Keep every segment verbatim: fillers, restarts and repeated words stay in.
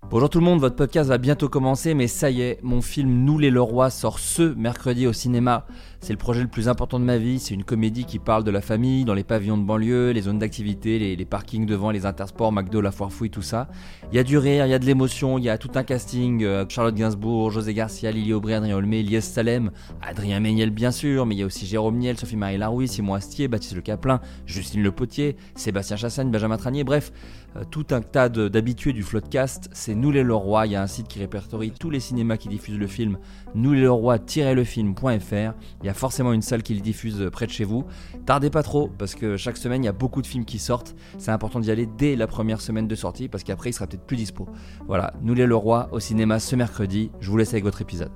Bonjour tout le monde, votre podcast va bientôt commencer, mais ça y est, mon film Nous les Leroy sort ce mercredi au cinéma. C'est le projet le plus important de ma vie, c'est une comédie qui parle de la famille, dans les pavillons de banlieue, les zones d'activité, les, les parkings devant, les intersports, McDo, la foire fouille, tout ça. Il y a du rire, il y a de l'émotion, il y a tout un casting, euh, Charlotte Gainsbourg, José Garcia, Lily Aubry, Adrien Olmé, Lies Salem, Adrien Méniel bien sûr, mais il y a aussi Jérôme Niel, Sophie-Marie Larouille, Simon Astier, Baptiste Le Caplin, Justine Le Potier, Sébastien Chassagne, Benjamin Tranier, bref, euh, tout un tas de, d'habitués du Floodcast. C'est Nous les Leroy, il y a un site qui répertorie tous les cinémas qui diffusent le film, nous les leroy tiret le film point f r. Il y a forcément une salle qui le diffuse près de chez vous. Tardez pas trop, parce que chaque semaine il y a beaucoup de films qui sortent. C'est important d'y aller dès la première semaine de sortie, parce qu'après il sera peut-être plus dispo. Voilà, Nous les Leroy au cinéma ce mercredi. Je vous laisse avec votre épisode.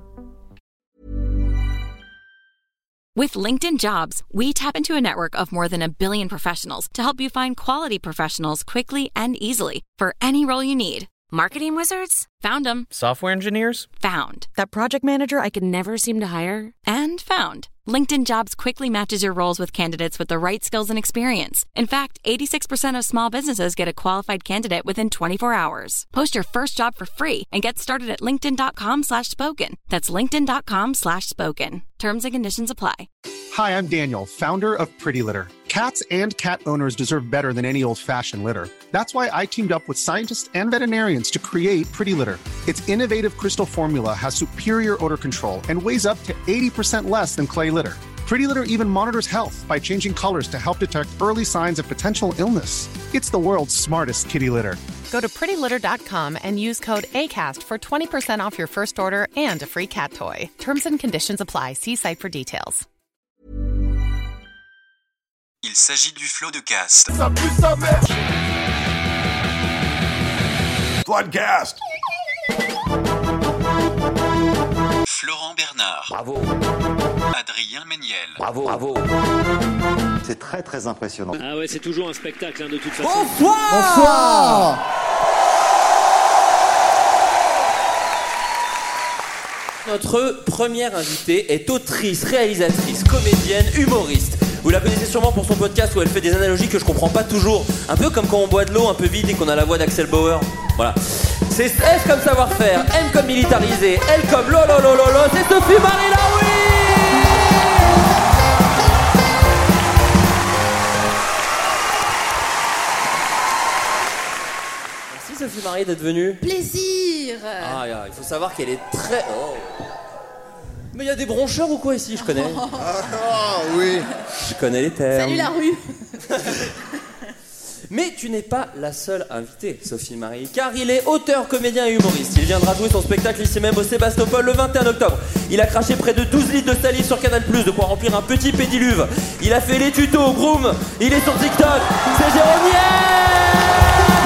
With LinkedIn Jobs, we tap into a network of more than a billion professionals to help you find quality professionals quickly and easily for any role you need. Marketing wizards? Found them. Software engineers? Found. That project manager I could never seem to hire? And found. LinkedIn Jobs quickly matches your roles with candidates with the right skills and experience. In fact, eighty-six percent of small businesses get a qualified candidate within twenty-four hours. Post your first job for free and get started at linkedin.com slash spoken. That's linkedin.com slash spoken. Terms and conditions apply. Hi, I'm Daniel, founder of Pretty Litter. Cats and cat owners deserve better than any old-fashioned litter. That's why I teamed up with scientists and veterinarians to create Pretty Litter. Its innovative crystal formula has superior odor control and weighs up to eighty percent less than clay litter. Pretty Litter even monitors health by changing colors to help detect early signs of potential illness. It's the world's smartest kitty litter. Go to pretty litter dot com and use code ACAST for twenty percent off your first order and a free cat toy. Terms and conditions apply. See site for details. Il s'agit du Floodcast. Ça pue sa mère. Floodcast. Florent Bernard. Bravo. Adrien Méniel. Bravo. Bravo. C'est très très impressionnant. Ah ouais, c'est toujours un spectacle hein, de toute façon. Bonsoir. Bonsoir. Notre première invitée est autrice, réalisatrice, comédienne, humoriste. Vous la connaissez sûrement pour son podcast où elle fait des analogies que je comprends pas toujours. Un peu comme quand on boit de l'eau un peu vide et qu'on a la voix d'Axel Bauer. Voilà. C'est S comme savoir-faire, M comme militarisé, L comme lololololo, c'est Sophie-Marie Larouille. Merci Sophie-Marie d'être venue. Plaisir. Ah, il faut savoir qu'elle est très... Oh. Mais il y a des broncheurs ou quoi ici, je connais. Ah oh, oui. Je connais les termes. Salut la rue. Mais tu n'es pas la seule invitée, Sophie-Marie, car il est auteur, comédien et humoriste. Il viendra jouer son spectacle ici même au Sébastopol le vingt et un octobre. Il a craché près de douze litres de salive sur Canal plus, de quoi remplir un petit pédiluve. Il a fait les tutos au Groom. Il est sur TikTok. C'est Jérôme Niel.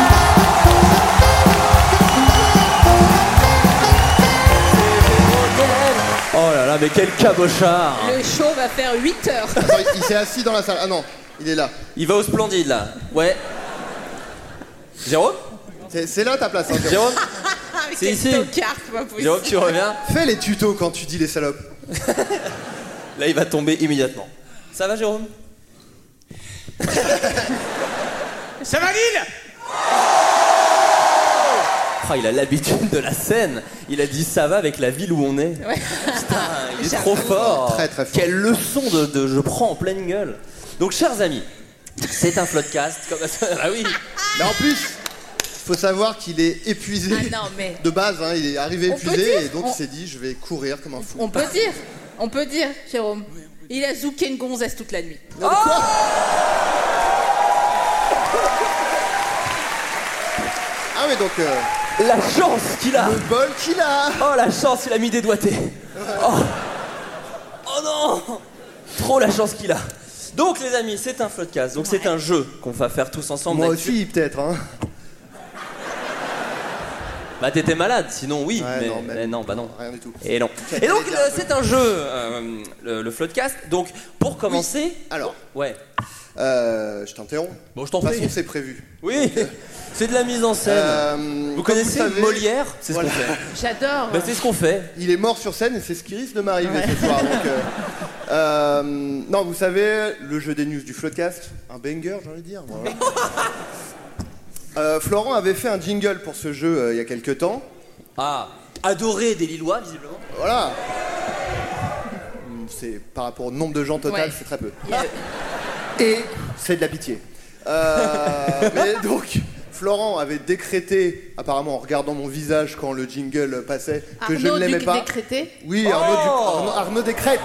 Oh là là, mais quel cabochard! Le show va faire huit heures. Attends, il s'est assis dans la salle. Ah non, il est là. Il va au Splendide là. Ouais. Jérôme? C'est, c'est là ta place, hein, Jérôme? C'est ici. Tocard, pas possible. Jérôme, tu reviens? Fais les tutos quand tu dis les salopes. Là, il va tomber immédiatement. Ça va, Jérôme? Ça va, Lille? Oh, il a l'habitude de la scène. Il a dit ça va avec la ville où on est. Ouais. Putain, il est trop fort. Très très fort. Quelle leçon de, de je prends en pleine gueule. Donc, chers amis, c'est un Floodcast. Comme... Ah oui. Mais en plus, il faut savoir qu'il est épuisé. Ah non, mais... De base, hein, il est arrivé on épuisé et donc on... il s'est dit je vais courir comme un fou. On peut dire, on peut dire, Jérôme. Il a zouké une gonzesse toute la nuit. Non, mais quoi ? Ah mais donc... Euh... La chance qu'il a. Le bol qu'il a. Oh la chance, il a mis des doigtés. Oh. Oh non. Trop la chance qu'il a. Donc les amis, c'est un Floodcast. Donc ouais. C'est un jeu qu'on va faire tous ensemble. Moi aussi peut-être hein. Bah t'étais malade, sinon oui, ouais, mais, non, mais, mais non, bah non. Rien du tout. Et non. Et donc euh, c'est un jeu, euh, le, le Floodcast. Donc pour commencer... Oui. Alors. Ouais. Euh, je t'interromps. Bon, je t'en prie. De toute prie. façon, c'est prévu. Oui. Donc, euh... C'est de la mise en scène. Euh, vous connaissez vous savez, Molière? C'est voilà. ce qu'on fait. J'adore. Bah, c'est ce qu'on fait. Il est mort sur scène et c'est ce qui risque de m'arriver ouais. ce soir. Donc, euh, euh, non, vous savez, le jeu des news du Floodcast, un banger, j'ai envie de dire. Voilà. Euh, Florent avait fait un jingle pour ce jeu euh, il y a quelques temps. Ah, adoré des Lillois, visiblement. Voilà. C'est par rapport au nombre de gens total, Ouais. c'est très peu. Yeah. Et c'est de la pitié. Euh, mais donc, Florent avait décrété, apparemment en regardant mon visage quand le jingle passait, que Arnaud je ne l'aimais du- pas. décrété. Oui, Oh Arnaud, du- Arnaud, Arnaud décrète.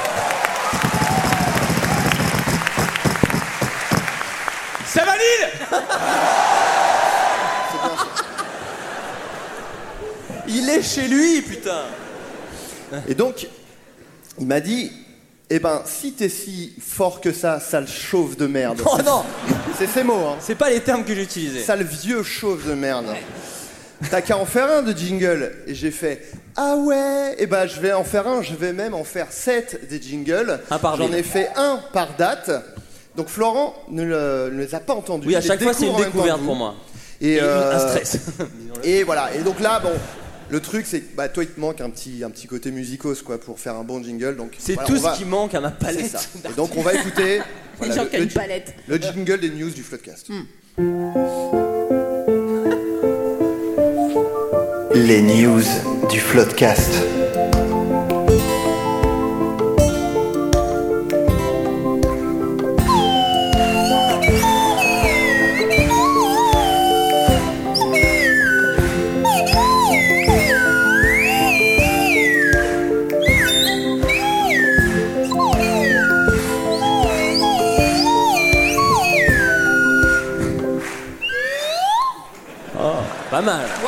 Ça va Lille? C'est bien ça. Il est chez lui, putain. Et donc, il m'a dit, eh ben, si t'es si fort que ça, sale chauve de merde. Oh non, C'est ces mots, hein. c'est pas les termes que j'ai utilisés. Sale vieux chauve de merde. T'as qu'à en faire un de jingle. Et j'ai fait, ah ouais, eh ben, je vais en faire un, je vais même en faire sept des jingles. Un par J'en ville. ai fait un par date. Donc Florent ne, le- ne les a pas entendus. Oui, à Il les chaque fois, c'est une découvre en même temps découverte que vous. pour moi. Et, Et euh, un stress. Et voilà. Et donc là, bon, le truc, c'est que bah, toi, il te manque un petit, un petit côté musicos, quoi, pour faire un bon jingle. Donc C'est voilà, tout on ce va- qui manque à ma C'est palette. ça. Et donc on va écouter Les voilà, gens le, qui ont le une ji- palette. le jingle des news du Floodcast. Les news du Floodcast. Pas mal. Waouh.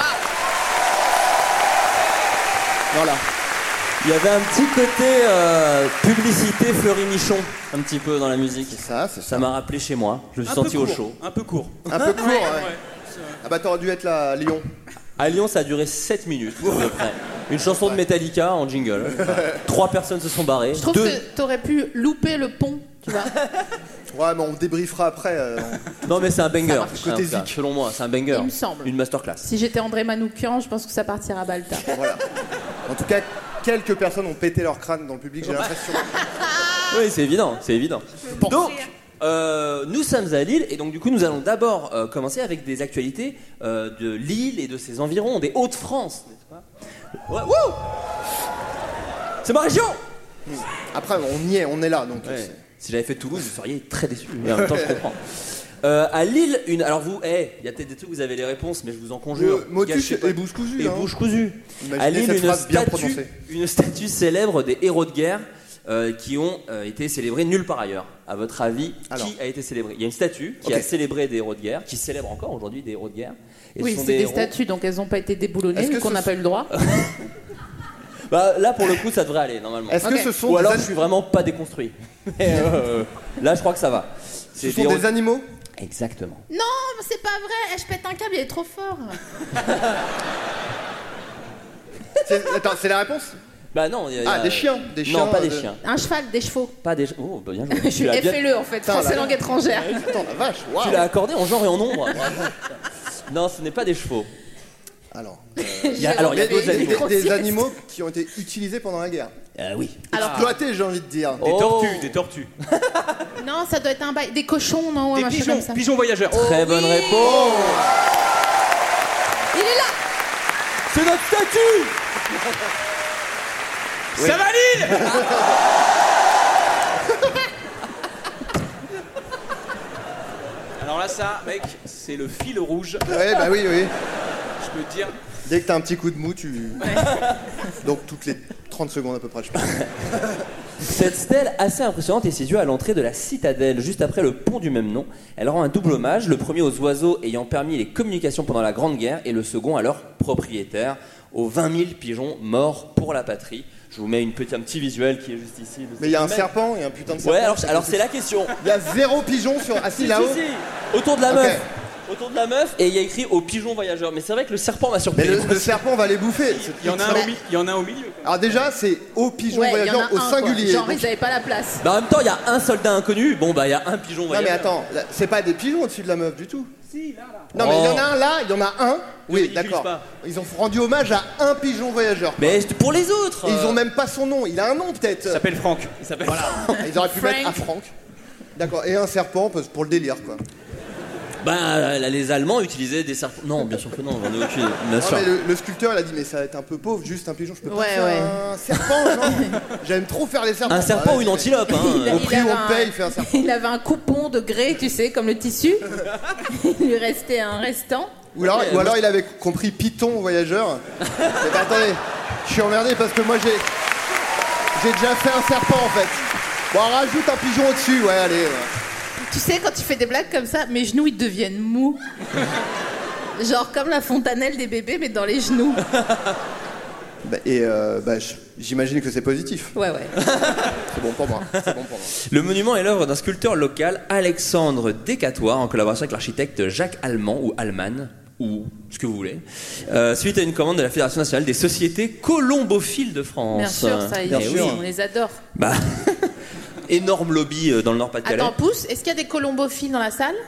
Voilà. Il y avait un petit côté euh, publicité Fleury-Michon, un petit peu dans la musique. C'est ça, c'est ça. Ça m'a rappelé chez moi. Je me suis Un peu senti au court, chaud. Un peu court. Un peu court, ouais. Ouais. Ah bah t'aurais dû être là à Lyon. À Lyon, ça a duré sept minutes à peu près. Une chanson de Metallica en jingle. Trois personnes se sont barrées. Je trouve Deux... que t'aurais pu louper le pont, tu vois. Ouais, mais on débriefera après. euh, on- Non mais c'est un banger. marche. C'est un- Côté ça, zik. selon moi, c'est un banger. Il me semble. Une masterclass. Si j'étais André Manoukian, je pense que ça partira à Balta. Voilà. En tout cas, quelques personnes ont pété leur crâne dans le public, j'ai l'impression. Oui, c'est évident, c'est évident. Donc, euh, nous sommes à Lille et donc du coup nous allons d'abord euh, commencer avec des actualités euh, de Lille et de ses environs, des Hauts-de-France, n'est-ce pas? Ouais, wouh, c'est ma région. Après, on y est, on est là, donc. Ouais. c'est- Si j'avais fait Toulouse, vous seriez très déçus. Mais en même temps, je comprends. Euh, à Lille, une. Alors vous, il y a peut-être des trucs, vous avez les réponses, mais je vous en conjure. Euh, Motus Gâchez pas- et bouche cousue. Et hein. bouche cousue. Imaginez À Lille, cette une phrase bien statue, prononcée. une statue célèbre des héros de guerre euh, qui ont euh, été célébrés nulle part ailleurs. À votre avis, Alors. qui a été célébré? Il y a une statue qui Ok. a célébré des héros de guerre, qui célèbre encore aujourd'hui des héros de guerre. Et Oui, ce sont c'est des, héros- statues, donc elles n'ont pas été déboulonnées, Est-ce que vu qu'on ce n'a sont- pas eu le droit. Bah, là, pour le coup, ça devrait aller normalement. Est-ce Ok. que ce sont, Ou des, alors, an- je suis vraiment pas déconstruit. Mais, euh, là, je crois que ça va. ce C'est sont des des héros- animaux? Exactement. Non, mais c'est pas vrai. Je pète un câble, il est trop fort. C'est- Attends, c'est la réponse? Bah non, il y a- il y Ah, a- des chiens, des chiens. Non, pas des euh, de- chiens. Un cheval, des chevaux. Pas des. Oh, bah bien joué. Je suis Tu l'as bien- F L E en fait, Putain, français là. langue étrangère. Attends, la vache, waouh. Tu l'as accordé en genre et en nombre. Non, ce n'est pas des chevaux. Alors, Il y a- alors, il y a des, d'autres des- animaux. des- des animaux qui ont été utilisés pendant la guerre. Euh, oui. Alors, Exploités, j'ai envie de dire. Des Oh. tortues, des tortues. non, ça doit être un bail. Des cochons, non, Des un machin pigeons, comme ça. pigeons voyageurs. Très Oh, bonne oui. réponse. Il est là. C'est notre statue. Ça va Lille? Alors là, ça, mec, c'est le fil rouge. Ouais, bah oui, oui. Je peux te dire. Dès que t'as un petit coup de mou, tu. Donc toutes les trente secondes à peu près, je pense. Cette stèle assez impressionnante est située à l'entrée de la citadelle, juste après le pont du même nom. Elle rend un double hommage, le premier aux oiseaux ayant permis les communications pendant la Grande Guerre, et le second à leur propriétaire, aux vingt mille pigeons morts pour la patrie. Je vous mets une petite, un petit visuel qui est juste ici. Mais il y a un Même- serpent, il y a un putain de serpent. Ouais, alors, alors c'est la question. Il y a zéro pigeon sur assis Si, là-haut. si, si. Autour de la Ok. meuf. Autour de la meuf, et il y a écrit aux pigeons voyageurs. Mais c'est vrai que le serpent m'a surpris. Mais le, le serpent va les bouffer. Il y en a un au, mi- il y en a un au milieu. Alors déjà, c'est au pigeon Ouais, il y en voyageur a au un, quoi. singulier. Genre, Donc- ils avaient pas la place. Bah, en même temps, il y a un soldat inconnu. Bon, bah, il y a un pigeon Non voyageur. mais attends, là, c'est pas des pigeons au-dessus de la meuf du tout. Si, là, là. Non mais il y en Oh. a un là, il y en a un. Oui, ils d'accord. utilisent pas. Ils ont rendu hommage à un pigeon voyageur. quoi. Mais pour les autres. Et ils euh, ont même pas son nom. Il a un nom peut-être. Il s'appelle Franck. Il s'appelle. Ils auraient pu Frank. mettre à Franck. D'accord. Et un serpent parce- pour le délire quoi. Bah, les Allemands utilisaient des serpents. Non, bien sûr que non, on est aucune. Bien Non, sûr. mais le, le sculpteur il a dit mais ça va être un peu pauvre, juste un pigeon, je peux pas Ouais, faire ouais. un serpent, non. J'aime trop faire les serpents. Un serpent Ah, ou une ouais, antilope, hein. Il a- Au il prix où avait on un- paye, il fait un serpent. Il avait un coupon de grès, tu sais, comme le tissu. Il lui restait un restant. Ou alors, Ouais, ou moi, alors il avait compris Python voyageur. Mais bah, attendez, je suis emmerdé parce que moi j'ai j'ai déjà fait un serpent en fait. Bon, rajoute un pigeon au-dessus, ouais, allez. Tu sais, quand tu fais des blagues comme ça, mes genoux, ils deviennent mous. Genre comme la fontanelle des bébés, mais dans les genoux. Bah, et euh, bah, j- j'imagine que c'est positif. Ouais, ouais. C'est bon pour moi. C'est bon pour moi. Le monument est l'œuvre d'un sculpteur local, Alexandre Descatois, en collaboration avec l'architecte Jacques Allemand ou Allman, ou ce que vous voulez, euh, suite à une commande de la Fédération nationale des sociétés colombophiles de France. Bien sûr, ça, Bien ils- sûr. on les adore. Bah, énorme lobby euh, dans le Nord-Pas-de-Calais. Attends, pousse, est-ce qu'il y a des colombophiles dans la salle?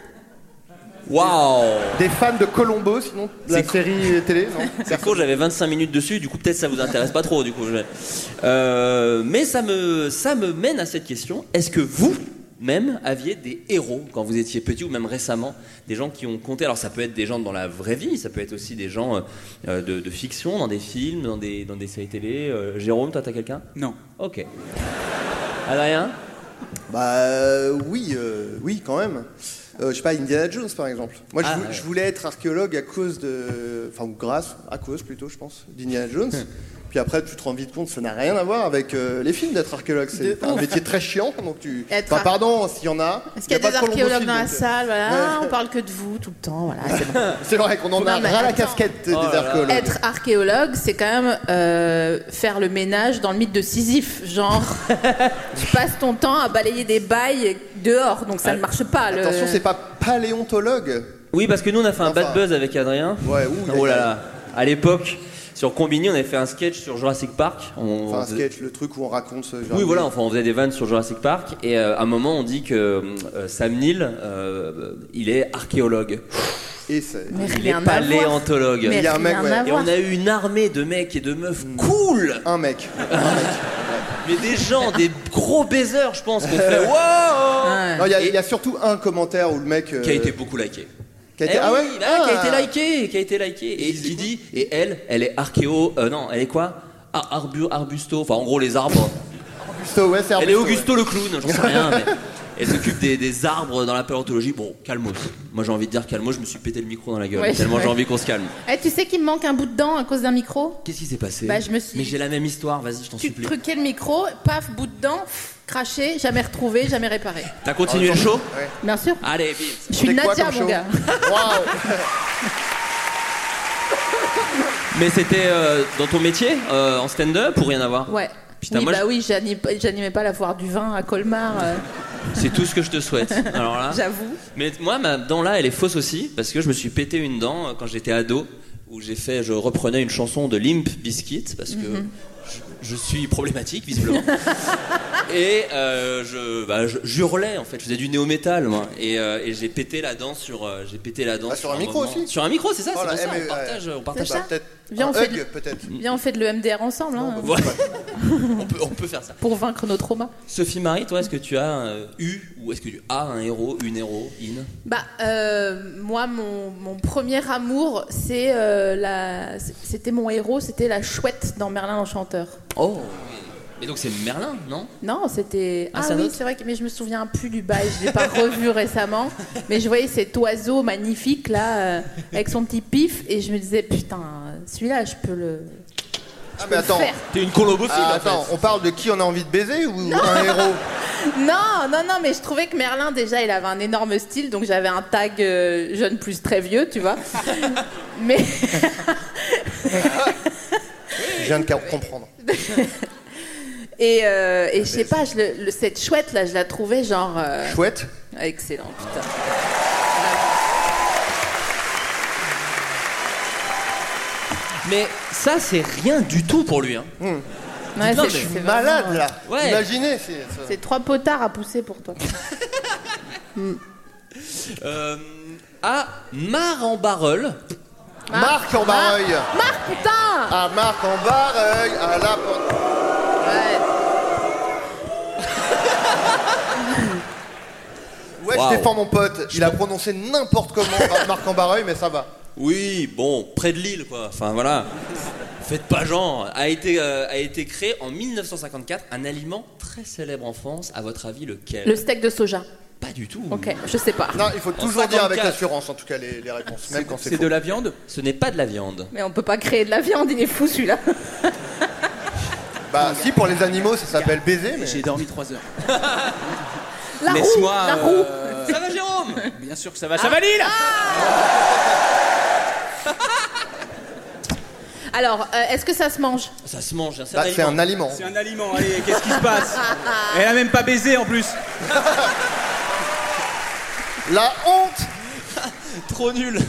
Waouh! Des fans de Colombo, sinon de la C'est série télé, non? C'est court, j'avais vingt-cinq minutes dessus, du coup peut-être ça vous intéresse pas trop, du coup. je- Euh, mais ça me, ça me mène à cette question. Est-ce que vous, même, aviez des héros quand vous étiez petit ou même récemment, des gens qui ont compté? Alors ça peut être des gens dans la vraie vie, ça peut être aussi des gens euh, de, de fiction, dans des films, dans des, dans des séries télé. Euh, Jérôme, toi t'as quelqu'un? Non. Ok. Adrien? Bah euh, oui, euh, oui quand même. Euh, je sais pas, Indiana Jones par exemple. Moi je, Ah, vou- ouais. je voulais être archéologue à cause de... Enfin ou grâce, à cause plutôt je pense, d'Indiana Jones. Puis après tu te rends vite compte, ça n'a rien à voir avec euh, les films d'être archéologue. C'est De un ouf. métier très chiant, donc tu... Être Enfin ar- pardon, s'il y en a... Est-ce qu'il y a, pas des de archéologues colombophile, dans la donc, euh, salle? Voilà, Ouais. Ah, on parle que de vous tout le temps. Voilà, c'est bon. C'est vrai qu'on en a Non, mais ras la attends. casquette des Oh là là. archéologues. Être archéologue, c'est quand même euh, faire le ménage dans le mythe de Sisyphe. Genre, tu passes ton temps à balayer des bails dehors, donc ça ne marche pas. Le... Attention, c'est pas paléontologue. Oui, parce que nous on a fait un Enfin. bad buzz avec Adrien. Ouais, ouh, Oh y a- là là. À l'époque, sur Combini, on avait fait un sketch sur Jurassic Park. On- Enfin un on faisait- sketch, le truc où on raconte ce genre. Oui, voilà, enfin, on faisait des vannes sur Jurassic Park, et euh, à un moment, on dit que euh, Sam Neill, euh, il est archéologue. Et c'est... Mais Il est rien à voir. paléontologue. Mais Il y a un mec, rien ouais. à Et voir. on a eu une armée de mecs et de meufs cool, Un mec. mais des gens, des gros baisers, je pense, qu'on fait wow, Ouais. Non, il y, a- Et- il y a surtout un commentaire où le mec... euh, qui a été beaucoup liké. qui a été- Eh Ah ouais oui, là, qui a été Ah. liké, qui a été liké, et qui dit, et elle, elle est archéo, euh, non, elle est quoi? Ar- arbu- arbusto, enfin en gros les arbres. Augusto, ouais, c'est Elle est Augusto, Augusto le clown, j'en sais rien, mais elle s'occupe des, des arbres dans la paléontologie. Bon, calmos. Moi j'ai envie de dire calmos, je me suis pété le micro dans la gueule, Ouais, tellement ouais. j'ai envie qu'on se calme. Eh, tu sais qu'il me manque un bout de dent à cause d'un micro? Qu'est-ce qui s'est passé? Bah, je me suis- Mais j'ai la même histoire, vas-y, je t'en Tu supplie. truquais le micro, paf, bout de dent, pff, craché, jamais retrouvé, jamais réparé. T'as continué le show? Ouais. Bien sûr. Allez, bim. Je suis C'était quoi Nadia, comme mon show gars. Waouh. Mais c'était euh, dans ton métier, euh, en stand-up, ou rien à voir? Ouais. Putain, oui, moi, bah je- oui, j'anime- j'animais pas la foire du vin à Colmar, euh, C'est tout ce que je te souhaite. Alors là. j'avoue. Mais moi, ma dent là, elle est fausse aussi, parce que je me suis pété une dent euh, quand j'étais ado, où j'ai fait, je reprenais une chanson de Limp Bizkit, parce que je, je suis problématique, visiblement. Et euh, je, bah, je j'hurlais en fait, je faisais du néo-métal moi, et, euh, et j'ai pété la dent sur, euh, j'ai pété la dent Ah, sur un micro moment. aussi Sur un micro, c'est ça, Oh, c'est la pour ça, M- on partage, on partage C'est ça. ça. Peut-être Viens, un on fait hug, de- peut-être. Viens, on fait de l'E M D R ensemble, hein, Ouais. on, peut, on peut faire ça. pour vaincre nos traumas. Sophie Marie, toi, est-ce que tu as euh, eu, ou est-ce que tu as un héros, une héroïne? Bah, euh, moi, mon, mon premier amour, c'est euh, la, c'était mon héros, c'était la chouette dans Merlin l'Enchanteur. Oh. Et donc c'est Merlin, non? Non, c'était. Ah, Ah, c'est un oui, autre c'est vrai que mais je me souviens plus du bail. Je l'ai pas revu récemment, mais je voyais cet oiseau magnifique là, euh, avec son petit pif, et je me disais putain, celui-là, je peux le. Ah mais attends, faire. T'es une colombophile Ah, en attends, fait. on parle de qui on a envie de baiser ou un héros? Non, non, non, mais je trouvais que Merlin déjà, il avait un énorme style, donc j'avais un tag euh, jeune plus très vieux, tu vois. Mais Je viens de comprendre. et, euh, et je sais pas, je le- le- cette chouette là, je la trouvais genre euh, Chouette. excellent, putain. Mais ça, c'est rien du tout pour lui. Hein. Ouais, Non, c'est- mais- c'est Malade vraiment, euh, là. Ouais. Imaginez. C'est, ça. C'est trois potards à pousser pour toi. Euh, à Mar en Barreul. Marc en Barreuil. Marc, putain. Ah, Marc en Barreuil. Ah là. Ouais. Où est-ce Wow. Je défends mon pote, il a prononcé n'importe comment Marc en Barreuil, mais ça va. Oui, bon, près de Lille, quoi. Enfin, voilà. Faites pas genre. A été, euh, a été créé en mille neuf cent cinquante-quatre un aliment très célèbre en France. À votre avis, lequel? Le steak de soja. Pas du tout. Ok, je sais pas. Non, il faut toujours dire avec assurance, en tout cas, les, les réponses, même quand c'est C'est faux. de la viande? Ce n'est pas de la viande. Mais on peut pas créer de la viande, il est fou celui-là. Bah, si, pour les animaux, ça s'appelle baiser, mais... J'ai dormi trois heures. La roue, Laisse-moi. la roue. euh, Ça va, Jérôme? Bien sûr que ça va. Ça va, Lille? Alors, euh, est-ce que ça se mange? Ça se mange, c'est Bah, un c'est aliment. un aliment. C'est un aliment. Allez, qu'est-ce qui se passe? Elle a même pas baisé en plus. La honte. Trop nul.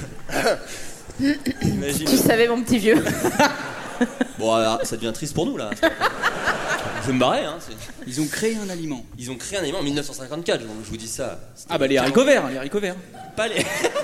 Imagine. Tu savais, mon petit vieux. Bon, alors, ça devient triste pour nous, là. Je vais me barrer, hein. c'est- Ils ont créé un aliment. Ils ont créé un aliment en mille neuf cent cinquante-quatre, je je vous dis ça. C'était Ah bah les haricots verts, les haricots verts. Pas les...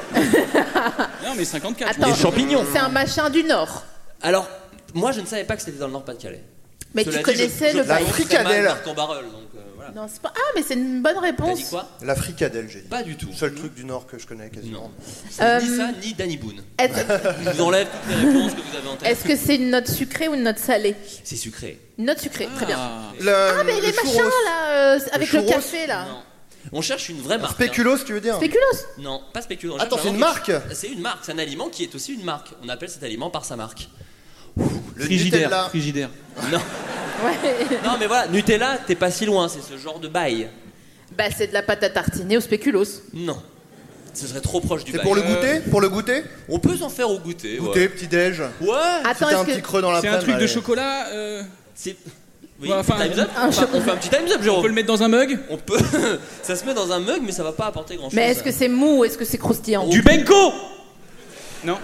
Non mais cinquante-quatre. Attends, Les champignons. c'est un machin du Nord. Alors, moi, je ne savais pas que c'était dans le Nord-Pas-de-Calais. Mais Cela tu dit, connaissais je, le je La pays. prononce très fricadelle. mal Marc en Barreul, donc euh, voilà. Non, c'est pas... Ah, mais c'est une bonne T'as réponse. dit quoi? La fricadelle, j'ai dit. Pas du tout. Seul truc du Nord que je connais quasiment. Non. C'est Euh, ni ça, ni Danny Boone. Est-ce Je vous enlève toutes les réponses que vous avez en tête. est-ce que c'est une note sucrée ou une note salée? C'est sucré. Une note sucrée, très bien. Le, Ah, mais le les machins churros. là, euh, avec le, churros. café là. Non. On cherche une vraie marque. Spéculoos, tu veux dire? Spéculoos. hein. Non, pas spéculoos. On Attends, cherche c'est une vraiment marque? quelque- C'est une marque, c'est un aliment qui est aussi une marque. On appelle cet aliment par sa marque. Le Frigidaire. Nutella. Frigidaire. Non, Ouais. non mais voilà, Nutella, t'es pas si loin, c'est ce genre de bail. Bah, c'est de la pâte à tartiner au spéculoos. Non. Ce serait trop proche du C'est bail. pour le Euh, goûter? Pour le goûter? On peut s'en faire au goûter. Goûter, Ouais. petit-déj. Ouais. Attends, C'était un est-ce petit que... creux dans la C'est un truc de chocolat. euh, C'est. Oui, Ouais, enfin, time's up. un Enfin, on fait un petit time's up, On Jérôme. peut le mettre dans un mug. On peut. Ça se met dans un mug, mais ça va pas apporter grand chose. Mais est-ce que c'est mou ou est-ce que c'est croustillant? Du benko. Non.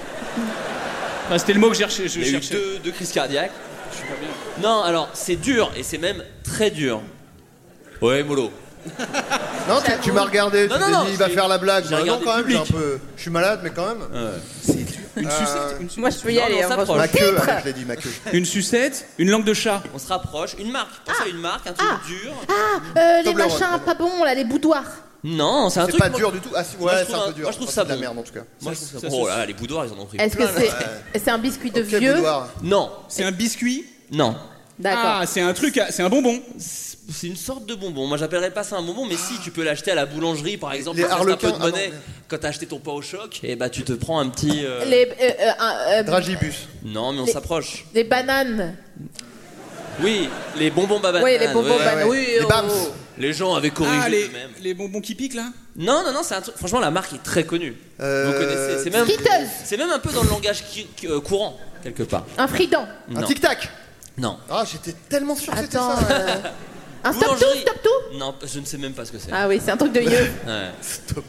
Enfin, c'était le mot que je cherchais. Je Il y a eu cherchais. deux, deux crises cardiaques. Je suis pas bien. Non, alors, c'est dur, et c'est même très dur. Ouais, mollo. Non, tu, tu m'as regardé, Non, tu non, t'es non, dit il va j'ai- faire la blague. j'ai Bah, non, regardé quand même, j'ai un public. peu. Je suis malade, mais quand même. C'est dur. Une Euh, sucette. Une sucette. Moi, je peux y Non, aller. non, hein, ça franchement. Ma queue, Titre. allez, je l'ai dit, ma queue. Une sucette. Une langue de chat. On se rapproche. Une marque. Pensez à une marque, un truc Ah. dur. Ah, euh, les Toblerone, machins pardon. pas bons là, les boudoirs. Non, c'est un C'est truc. pas moi- dur du tout. Ah, si, Moi, je ouais, trouve c'est un un- peu dur. moi, je trouve Oh, ça c'est de la bon. merde en tout cas. Moi, je trouve ça. Ça, Oh ça, là là, les boudoirs, ils en ont pris. Est-ce que plein, là. c'est c'est un biscuit de Ok, vieux? boudoir. Non, C'est un biscuit. non. D'accord. Ah, c'est un truc. à- C'est un bonbon. C'est une sorte de bonbon. Moi, j'appellerais pas ça un bonbon, mais si tu peux l'acheter à la boulangerie, par exemple, Les pour faire un peu de harlequins, ah non, monnaie. merde. Quand t'as acheté ton pain au choc, et bah tu te prends un petit. euh, Les, euh, euh, un, euh, Dragibus. Non, mais on Les- s'approche. les bananes. Oui, les bonbons babananes. Oui, les bonbons ouais. bananes. ouais. Oui, Les oh, Bams. oh. Les gens avaient corrigé Ah, les, eux-mêmes. les bonbons qui piquent là. Non, non, non, c'est un truc. Franchement, la marque est très connue. Euh, Vous connaissez. C'est même. Skittles. C'est même un peu dans le langage qui- qui- euh, courant quelque part. Un frident. Un Non. tic-tac. Non. Ah, j'étais tellement sûr que c'était Attends. ça. euh, Un stop tout, Boulangerie. stop tout. Non, je ne sais même pas ce que c'est. Ah oui, c'est un truc de vieux. Ouais. Stop.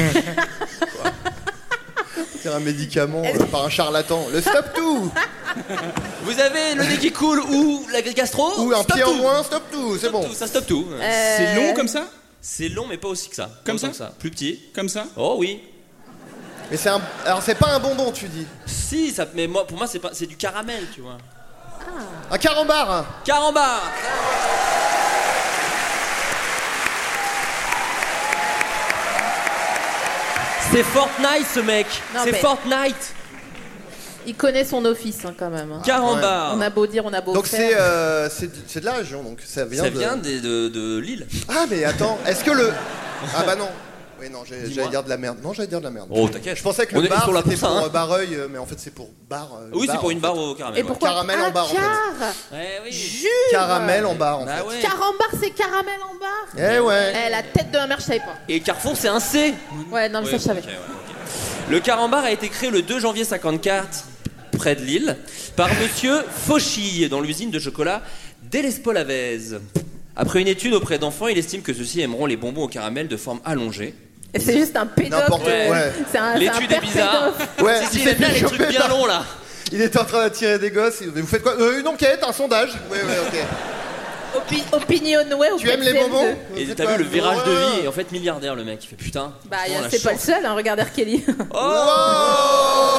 C'est un médicament euh, par un charlatan. Le stop tout. Vous avez le nez qui coule ou la gastro Ou un Stop pied en tout. moins, stop tout. C'est Stop bon. tout, ça stoppe tout. Euh, C'est long comme ça. C'est long, mais pas aussi que ça. Comme Pas ça autant que Plus petit. Comme ça. Oh oui. Mais c'est un. Alors c'est pas un bonbon, tu dis. Si, ça. Mais moi, pour moi, c'est pas. C'est du caramel, tu vois. Un carambar. Carambar. C'est Fortnite, ce mec. Non, C'est mais- Fortnite. Il connaît son office hein, quand même. hein. Carambar. On a beau dire, on a beau Donc faire. c'est euh, c'est c'est de la région, donc ça vient Ça de. vient de, de, de Lille. Ah mais attends, est-ce que le. Ah bah non. Oui non, j'ai- Dis-moi. j'allais dire de la merde. Non, j'allais dire de la merde. Oh, t'inquiète. Je pensais que On le est bar sur la c'était pour ça, pour hein. euh, Barreuil, euh, mais en fait c'est pour bar. euh, Oui, c'est bar, pour en une fait. barre au caramel. Et ouais. pourquoi Caramel ah, en barre, en fait. car Ouais, oui. Jure. Caramel en barre en Bah fait. ouais. Carambar, c'est caramel en barre. Eh ouais. Eh, la tête de ma mère, je savais pas. Et Carrefour, c'est un C. Ouais, non, mais ça, Ouais, je savais. ok, ouais, ok. Le carambar a été créé le deux janvier cinquante-quatre, près de Lille, par monsieur Fauchille, dans l'usine de chocolat d'Elespol-Avez. Après une étude auprès d'enfants, il estime que ceux-ci aimeront les bonbons au caramel de forme allongée. Et c'est juste un pédophile. N'importe quoi. Ouais. C'est un, L'étude c'est un est père bizarre. pédophile. Ouais, Si, si, il il aime s'est bien fait les trucs choper bien par- longs là. Il était en train d'attirer des gosses. et- Mais vous faites quoi Euh, Une enquête, un sondage. Oui, oui, ok. Opi- Opinionway ou Tu aimes les P C M deux. bonbons Et Vous faites t'as quoi vu le virage de Ouais. vie, et en fait milliardaire le mec, il fait putain. Bah, y a- franchement, la c'est pas le chance. seul, hein, regarde R. Kelly. Oh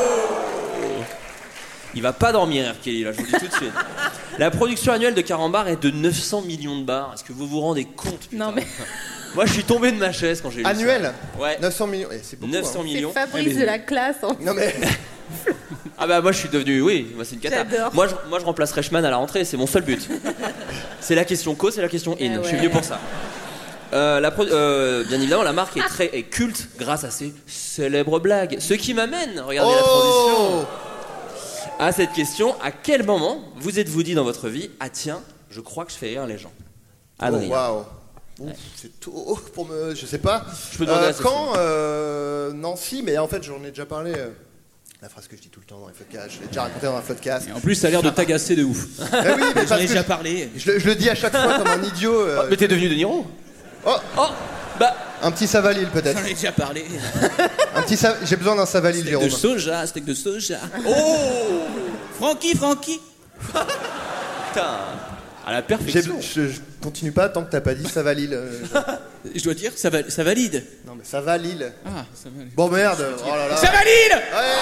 Il va pas dormir R. Kelly là, je vous le dis tout de suite. La production annuelle de carambar est de neuf cents millions de bars. Est-ce que vous vous rendez compte putain Non, mais- Moi, je suis tombé de ma chaise quand j'ai lu Annuel. ça. Ouais. neuf cents millions. Eh, c'est beaucoup, neuf cents hein. millions. C'est Fabrice de la classe. En Non mais. Ah bah moi je suis devenu, oui, moi c'est une cata. J'adore. Moi je, moi je remplace Reichmann à la rentrée, c'est mon seul but. C'est la question co, c'est la question in, Ah ouais. je suis venu pour ça. Euh, la pro- euh, bien évidemment, la marque est très est culte grâce à ses célèbres blagues. Ce qui m'amène, regardez Oh la transition, à cette question, à quel moment vous êtes-vous dit dans votre vie, ah tiens, je crois que je fais rire les gens. Adrien. Oh, waouh. Ouf, c'est tôt pour me. Je sais pas. Je peux demander Euh, à Sophie. quand euh, Non, si, mais en fait, j'en ai déjà parlé. euh, La phrase que je dis tout le temps dans les podcasts, je l'ai déjà raconté dans un podcast. Et en plus, ça a l'air de t'agacer de ouf. Eh oui, mais J'en parce ai que déjà je- parlé. Je, le- je le dis à chaque fois comme un idiot. euh, Oh, mais t'es devenu De Niro. Oh, Oh, bah, un petit Savalil peut-être. J'en ai déjà parlé. Un petit Sa- J'ai besoin d'un Savalil, Steak Jérôme. de soja, steak de soja. Oh Francky, Francky. putain, à la J'ai- perfection. Je, je continue pas tant que t'as pas dit Savalil. euh, je- Je dois dire, ça, va, ça valide. Non mais Savalil. Ah, ça valide. Bon merde. Oh là là. Ça valide. Ouais.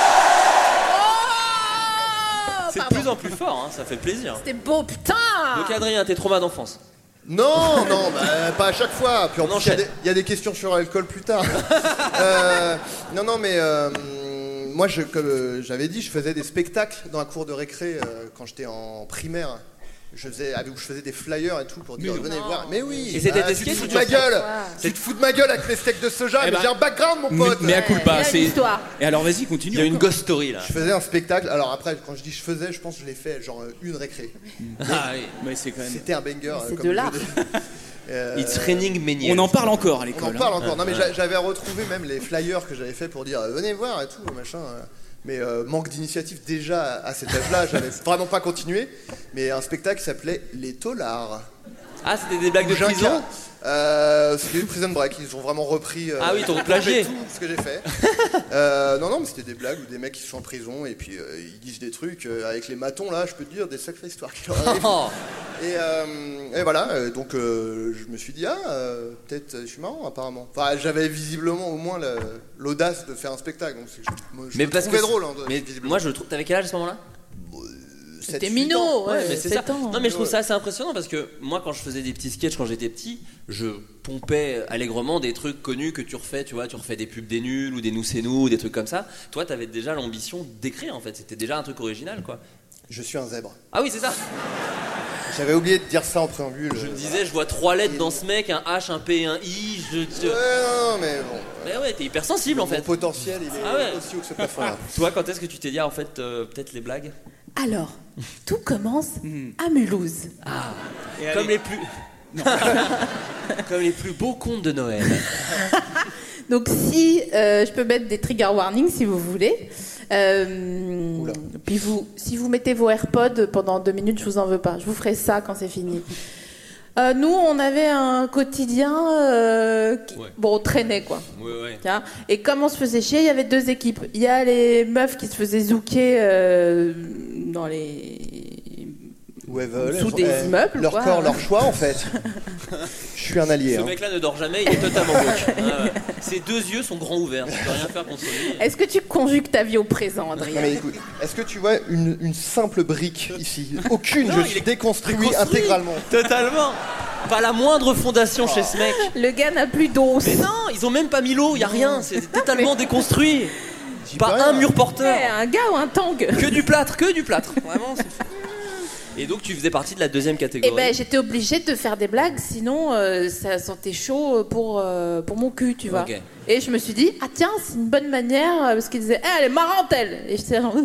C'est de plus en plus fort, hein, ça fait plaisir. C'était beau, putain. Donc Adrien, tes traumas d'enfance. Non, non, bah, pas à chaque fois. Puis en On plus, il y a enchaîne. des- il y, a des questions sur l'alcool plus tard. Euh, non, non, mais euh, moi, je, comme euh, j'avais dit, je faisais des spectacles dans la cour de récré euh, quand j'étais en primaire. Je faisais, où je faisais des flyers et tout pour dire venez voir. Mais oui. Et c'était bah, des tu te sketchs fous ou de tu ma refais gueule. Tu te fous de ma gueule avec les steaks de soja. Eh mais ben, j'ai un background, mon Mais, pote. mais à coup Ouais, pas, il y a c'est. une histoire. Et alors vas-y, continue. Il y a une encore. ghost story là. Je faisais un spectacle. Alors après, quand je dis je faisais, je pense que je l'ai fait genre euh, une récré. Ah oui. Mais c'est quand même. C'était un banger. Mais euh, c'est comme de je l'art. dis. Euh, It's raining Méniel. On en parle encore à On l'école. en parle hein. encore. Non mais j'a- j'avais retrouvé même les flyers que j'avais fait pour dire euh, venez voir et tout machin. euh. Mais euh, manque d'initiative déjà à à cet âge-là, j'avais vraiment pas continué. Mais un spectacle qui s'appelait Les Taulards. Ah, c'était des blagues de Où j'ai un prison. cas- euh, C'était Prison Break. Ils ont vraiment repris. euh, Ah oui, ils t'ont plagié. tout ce que j'ai fait. Euh, non non, mais c'était des blagues où des mecs qui sont en prison et puis euh, ils disent des trucs euh, avec les matons là. Je peux te dire des sacrées histoires qui leur arrivent. Oh. Et, euh, et voilà, euh, donc euh, je me suis dit, ah, euh, peut-être euh, je suis marrant apparemment. Enfin, j'avais visiblement au moins le- l'audace de faire un spectacle, donc c'est- je, moi, je Mais me parce trouvais que drôle. Hein, de- mais visiblement. moi je le trouve. T'avais quel âge à ce moment-là? sept, C'était huit ans. minot, ouais, Ouais, mais c'est ça. sept ans. Non, mais je trouve ça assez impressionnant parce que moi, quand je faisais des petits sketchs quand j'étais petit, je pompais allègrement des trucs connus que tu refais. Tu vois, tu refais des pubs des nuls ou des nous c'est nous, des trucs comme ça. Toi, t'avais déjà l'ambition d'écrire en fait. C'était déjà un truc original, quoi. Je suis un zèbre. Ah oui, c'est ça. J'avais oublié de dire ça en préambule. Je me disais, je vois trois lettres dans ce mec, un H, un P et un I. Je. je- Ouais, non, mais bon. Mais ouais, t'es hyper sensible en Mon fait. potentiel, il est Ah ouais. aussi haut que ce plafond. Toi, quand est-ce que tu t'es dit, ah, en fait, euh, peut-être les blagues? Alors, tout commence à Mulhouse. Ah, Et comme allez. les plus. Comme les plus beaux contes de Noël. Donc si euh, je peux mettre des trigger warnings si vous voulez. Euh, puis vous, si vous mettez vos AirPods pendant deux minutes, je vous en veux pas. Je vous ferai ça quand c'est fini. Euh, nous, on avait un quotidien euh, qui, Ouais. bon, on traînait quoi. Ouais, ouais. Tiens. Et comme on se faisait chier, il y avait deux équipes. Il y a les meufs qui se faisaient zouker euh, dans les Ouais, veulent, sous elles- des elles- immeubles. Leur quoi. corps, leur choix en fait. Je suis un allié. Ce hein. mec-là ne dort jamais, il est totalement woke. Ah ouais. Ses deux yeux sont grands ouverts, tu peux rien faire contre lui. Est-ce que tu conjugues ta vie au présent, Non, Adrien? mais écoute, est-ce que tu vois une, une simple brique ici? Aucune, Non, je il suis est déconstruit déconstruit. intégralement. Totalement. Pas la moindre fondation chez ce mec. Le gars n'a plus d'os. Mais non, ils ont même pas mis l'eau, y a rien, c'est totalement déconstruit. Dis Pas pas un rien. mur porteur. Ouais, un gars ou un tang? Que du plâtre, que du plâtre. Vraiment, c'est fou. Et donc tu faisais partie de la deuxième Eh catégorie. ben, j'étais obligée de faire des blagues, sinon euh, ça sentait chaud pour, euh, pour mon cul, tu vois. Ok. Et je me suis dit, ah tiens, c'est une bonne manière, euh, parce qu'ils disaient, eh, elle est marrante, elle. Et j'étais genre,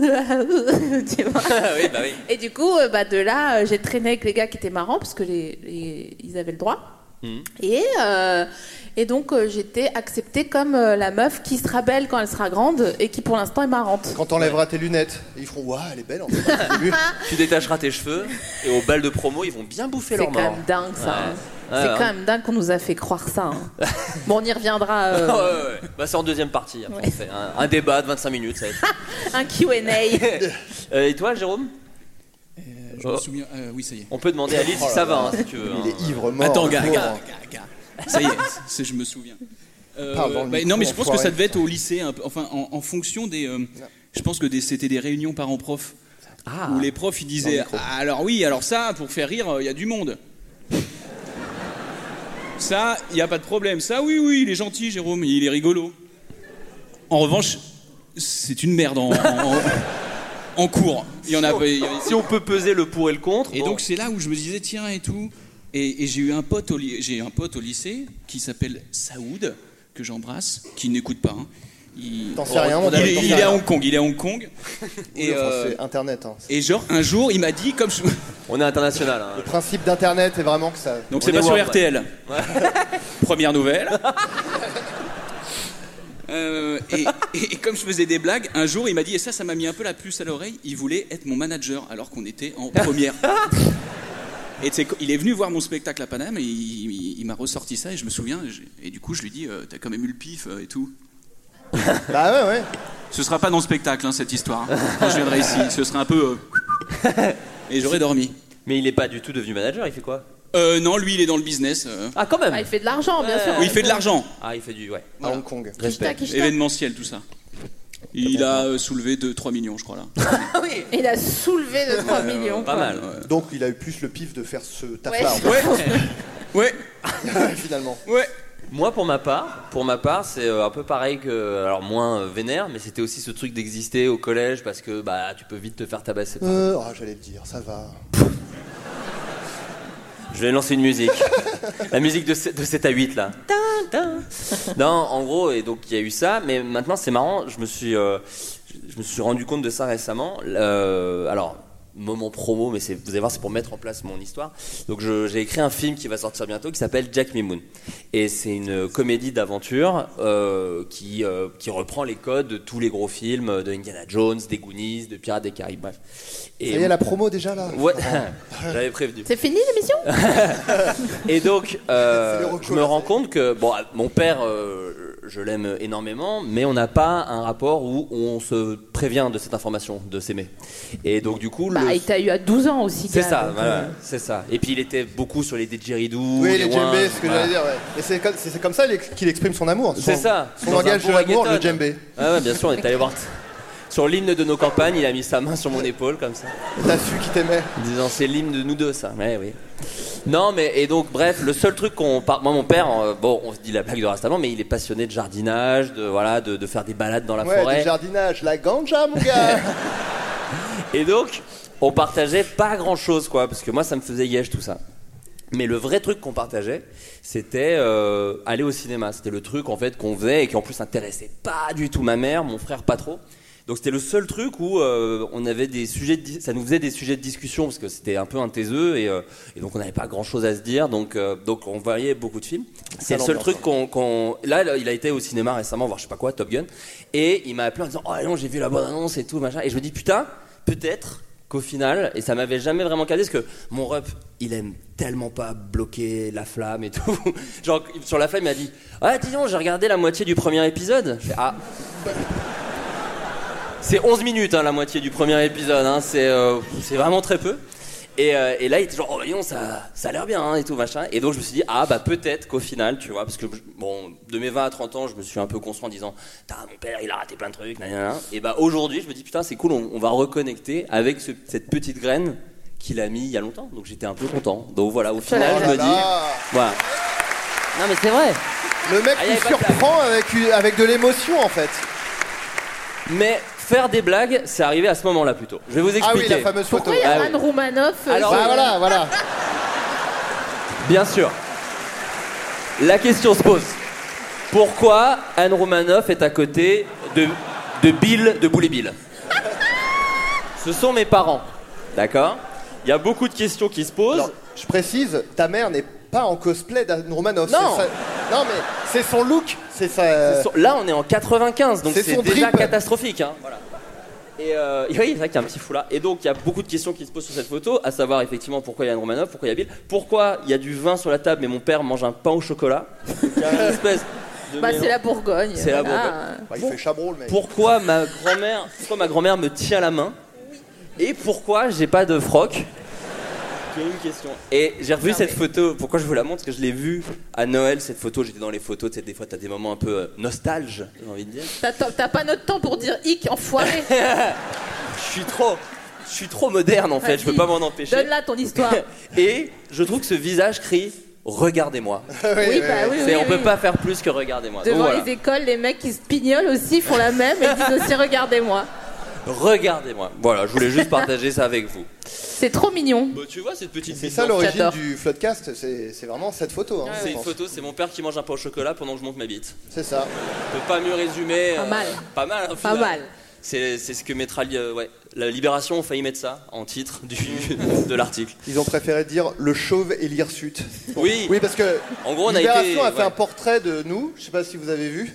tu vois. oui, bah oui. Et du coup, euh, bah, de là, euh, j'ai traîné avec les gars qui étaient marrants, parce que les, les- ils avaient le droit. Mhm. Et, euh, et donc, euh, j'étais acceptée comme euh, la meuf qui sera belle quand elle sera grande et qui pour l'instant est marrante. Quand t'enlèveras tes lunettes, ils feront waouh, elle est belle en fait. au début. Tu détacheras tes cheveux et au bal de promo, ils vont bien bouffer C'est leur quand mort. même dingue ça. Ouais. hein. Ouais, C'est ouais. quand même dingue qu'on nous a fait croire ça. hein. Bon, on y reviendra. euh, Ouais, ouais, ouais. Bah, c'est en deuxième partie. Après, Ouais. on fait un, un débat de vingt-cinq minutes. Ça va être... un Q and A. Euh, et toi, Jérôme? Euh, je Oh. me souviens. euh, oui, ça y est. On peut demander à Lise Oh si là ça va, là. hein, si tu veux. Il hein. est ivre mort. Attends, gars, le gars, pauvre. gars, gars. Ça y est, c'est- je me souviens. Euh, Parle dans le bah, micro, non, mais je pense que enfoiré. ça devait être au lycée, un peu- enfin en, en fonction des. euh, je pense que des- c'était des réunions parents-prof Ah. où les profs ils disaient Dans le micro. ah, alors oui, alors ça pour faire rire, il y a du monde. Ça, il n'y a pas de problème. Ça, oui, oui, il est gentil, Jérôme, il est rigolo. En revanche, c'est une merde en, en, en cours. Il y en a, si, on, il y a... si on peut peser le pour et le contre. Et bon. donc, c'est là où je me disais, tiens, et tout. Et, et j'ai eu un pote au, li... j'ai un pote au lycée qui s'appelle Saoud, que j'embrasse, qui n'écoute pas. Hein. Il... T'en sais rien, il, il, il, il est à Hong Kong, il est à Hong Kong. Et enfin, euh... c'est Internet. Hein. Et genre, un jour, il m'a dit, comme je... On est international. Hein. Le principe d'Internet est vraiment que ça... Donc, c'est pas sur R T L. Ouais. Première nouvelle. euh, et, et, et comme je faisais des blagues, un jour, il m'a dit, et ça, ça m'a mis un peu la puce à l'oreille, il voulait être mon manager, alors qu'on était en première. Et il est venu voir mon spectacle à Paname, et il, il, il m'a ressorti ça, et je me souviens, et, je, et du coup, je lui dis, euh, t'as quand même eu le pif, euh, et tout. Bah ouais, ouais. Ce sera pas dans le spectacle, hein, cette histoire. Hein. Quand je viendrai ici, ce sera un peu... Euh... Et j'aurais dormi. Mais il est pas du tout devenu manager, il fait quoi? Euh, non, lui, il est dans le business. Euh... Ah, quand même. Ah, il fait de l'argent, bien ouais. sûr. Oui, il fait de l'argent. Ah, il fait du... Ouais. À Hong Kong. Respect. Événementiel, tout ça. Il a euh, soulevé deux trois millions, je crois, là. Ah oui. Il a soulevé deux trois millions. Pas mal. Ouais. Donc, il a eu plus le pif de faire ce taf-là. Ouais. Ouais. Ouais. Finalement. Ouais. Moi, pour ma part, pour ma part, c'est un peu pareil que, alors moins euh, vénère, mais c'était aussi ce truc d'exister au collège parce que bah tu peux vite te faire tabasser. Euh, oh, j'allais le dire, ça va. Je vais lancer une musique, la musique de, de sept à huit là. Non, en gros, et donc il y a eu ça, mais maintenant c'est marrant, je me suis, euh, je me suis rendu compte de ça récemment. Euh, alors. Moment promo, mais c'est, vous allez voir, c'est pour mettre en place mon histoire. Donc je, j'ai écrit un film qui va sortir bientôt qui s'appelle Jack Me Moon. Et c'est une comédie d'aventure euh, qui, euh, qui reprend les codes de tous les gros films de Indiana Jones, des Goonies, de Pirates des Caraïbes, bref. Et ça y est, la promo déjà là. Ouais, j'avais prévenu. C'est fini l'émission. Et donc, euh, je me rends compte que bon, mon père, euh, je l'aime énormément, mais on n'a pas un rapport où on se prévient de cette information, de s'aimer. Et donc du coup, bah, le... il t'a eu à douze ans aussi. C'est ça, voilà, c'est ça. Et puis il était beaucoup sur les didgeridoo. Oui, les, les djembés, c'est ce que voilà. j'allais dire. Ouais. Et c'est comme, c'est, c'est comme ça qu'il exprime son amour. Son, c'est ça. Son langage de l'amour, le djembé. Ah ouais, bien sûr, on est allé voir. T- Sur l'hymne de nos campagnes, il a mis sa main sur mon épaule comme ça. T'as su qu'il t'aimait. En disant c'est l'hymne de nous deux, ça. Ouais, oui. Non, mais et donc bref, le seul truc qu'on part, moi mon père, euh, bon, on se dit la blague de Rastaman, mais il est passionné de jardinage, de voilà, de, de faire des balades dans la ouais, forêt. Ouais, du jardinage, la ganja, mon gars. Et donc, on partageait pas grand chose, quoi, parce que moi ça me faisait yèche tout ça. Mais le vrai truc qu'on partageait, c'était euh, aller au cinéma. C'était le truc en fait qu'on faisait et qui en plus intéressait pas du tout ma mère, mon frère pas trop. Donc c'était le seul truc où euh, on avait des sujets, de di- ça nous faisait des sujets de discussion parce que c'était un peu un taiseux et, euh, et donc on n'avait pas grand chose à se dire. Donc euh, donc on voyait beaucoup de films. C'est le seul truc qu'on, qu'on, là il a été au cinéma récemment voir je sais pas quoi, Top Gun, et il m'a appelé en disant oh non j'ai vu la bande annonce et tout machin. Et je me dis putain peut-être qu'au final, et ça m'avait jamais vraiment cadré, parce que mon rep, il aime tellement pas bloquer la flamme et tout. Genre, sur la flamme, il m'a dit ah, dis donc, j'ai regardé la moitié du premier épisode. Je fais, ah. C'est onze minutes, hein, la moitié du premier épisode, hein. c'est, euh, c'est vraiment très peu. Et, euh, et là, il était genre, oh, voyons, ça, ça a l'air bien, hein, et tout, machin. Et donc, je me suis dit, ah, bah, peut-être qu'au final, tu vois, parce que, bon, de mes vingt à trente ans, je me suis un peu construit en disant, putain, mon père, il a raté plein de trucs, nanana. Et bah, aujourd'hui, je me dis, putain, c'est cool, on, on va reconnecter avec ce, cette petite graine qu'il a mis il y a longtemps. Donc, j'étais un peu content. Donc, voilà, au final, je me dis, voilà. Non, mais c'est vrai. Le mec ah, nous surprend avec, avec de l'émotion, en fait. Mais faire des blagues, c'est arrivé à ce moment-là plutôt. Je vais vous expliquer. Ah oui, la fameuse photo. Pourquoi il y a ah, Anne oui. Roumanoff Alors, bah, voilà, voilà. Bien sûr. La question se pose. Pourquoi Anne Roumanoff est à côté de, de Bill de Boule et Bill ? Ce sont mes parents. D'accord ? Il y a beaucoup de questions qui se posent. Alors, je précise, ta mère n'est pas en cosplay d'Anne Roumanoff. Non. C'est sa... Non, mais c'est son look. C'est sa... c'est son... Là, on est en quatre-vingt-quinze, donc c'est, c'est déjà drip. catastrophique. Hein. Voilà. Et, euh, et oui, c'est vrai qu'il y a un petit foulard. Et donc, il y a beaucoup de questions qui se posent sur cette photo, à savoir effectivement pourquoi il y a Anne Roumanoff, pourquoi il y a Bill, pourquoi il y a du vin sur la table, mais mon père mange un pain au chocolat. Il y a une espèce de bah, mélange. c'est la Bourgogne. C'est voilà. la Bourgogne. Bah, il fait chabrol, le mec. Pourquoi ma grand-mère, pourquoi ma grand-mère me tient la main et pourquoi j'ai pas de froc? C'est une question. Et j'ai revu non, cette mais... photo. Pourquoi je vous la montre? Parce que je l'ai vue à Noël. Cette photo, j'étais dans les photos. Tu sais, des fois, t'as des moments un peu euh, nostalge, j'ai envie de dire. T'as, t'as pas notre temps pour dire hic, enfoiré. Je suis trop, je suis trop moderne en fait. Vas-y, je peux pas m'en empêcher. Donne-la ton histoire. Et je trouve que ce visage crie regardez-moi. Oui, bah oui, C'est, oui, on peut oui. pas faire plus que regardez-moi. Donc, Devant voilà. les écoles, les mecs qui se pignolent aussi font la même et disent aussi regardez-moi. Regardez-moi. Voilà, je voulais juste partager ça avec vous. C'est trop mignon. Bah, tu vois cette petite. C'est bite ça dans- l'origine J'adore. du Floodcast, c'est c'est vraiment cette photo. Hein, C'est je une pense. photo, c'est mon père qui mange un pain au chocolat pendant que je monte ma bite. C'est ça. On peut pas mieux résumer. Pas mal. Pas mal. au Pas final. mal. C'est, c'est ce que mettra euh, ouais. La Libération a failli mettre ça en titre du, de l'article. Ils ont préféré dire le chauve et l'hirsute. Oui. Oui, parce que En gros, on a Libération été. a fait ouais. un portrait de nous. Je sais pas si vous avez vu.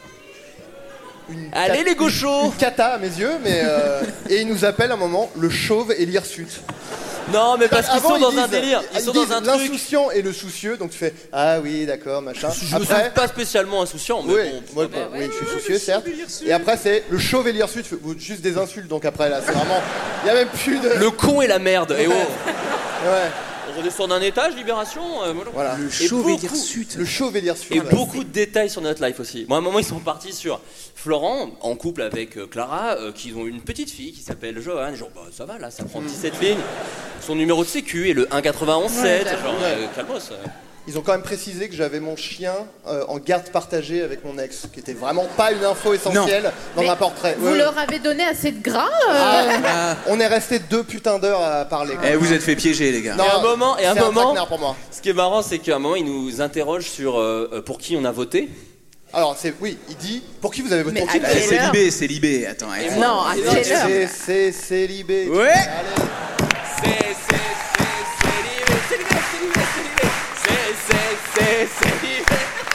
Une Allez cat- les gauchos. Une cata à mes yeux, mais euh, et ils nous appellent à un moment le chauve et l'hirsute. Non, mais parce qu'ils Avant, sont dans ils un disent- délire. Ils, sont dans disent un truc. l'insouciant et le soucieux, donc tu fais ah oui d'accord machin. Je me Après, trouve pas spécialement insouciant, mais oui, bon. moi, bon, oui, je suis soucieux certes. Et après c'est le chauve et l'hirsute, tu fais, ou juste des insultes. Donc après là, c'est vraiment, il y a même plus de. Le con et la merde. Et oh. Ouais. On redescend d'un étage, Libération. euh, voilà. Voilà. Le Et chauve et beaucoup- l'hirsute. Le chauve et l'hirsute. Et ouais. beaucoup de détails sur notre life aussi. Moi, à un moment, ils sont partis sur Florent, en couple avec euh, Clara, euh, qui ont une petite fille qui s'appelle Johan. Genre, bah, ça va, là, ça prend dix-sept lignes. Son numéro de sécu est le un quatre-vingt-onze sept. Ouais, genre, ouais. euh, calmos. euh. Ils ont quand même précisé que j'avais mon chien euh, en garde partagée avec mon ex, qui était vraiment pas une info essentielle dans Mais un portrait. Vous Ouais, leur avez donné assez de gras euh, Ah, on est resté deux putains d'heures à parler. quoi. Eh, vous êtes fait piéger, les gars. Non, Et à un moment- et à un c'est moment- traquenard pour moi. Ce qui est marrant, c'est qu'à un moment, ils nous interrogent sur euh, euh, pour qui on a voté. Alors c'est oui, il dit pour qui vous avez voté Mais pour qui à vous avez Eh, quelle c'est heure libé, c'est libé. Attends. eh. Non, à quelle heure C'est c'est c'est libé. Ouais. Allez. C'est, c'est, c'est, c'est libé, c'est libé, c'est libé, c'est libé. C'est, c'est, c'est, c'est libé.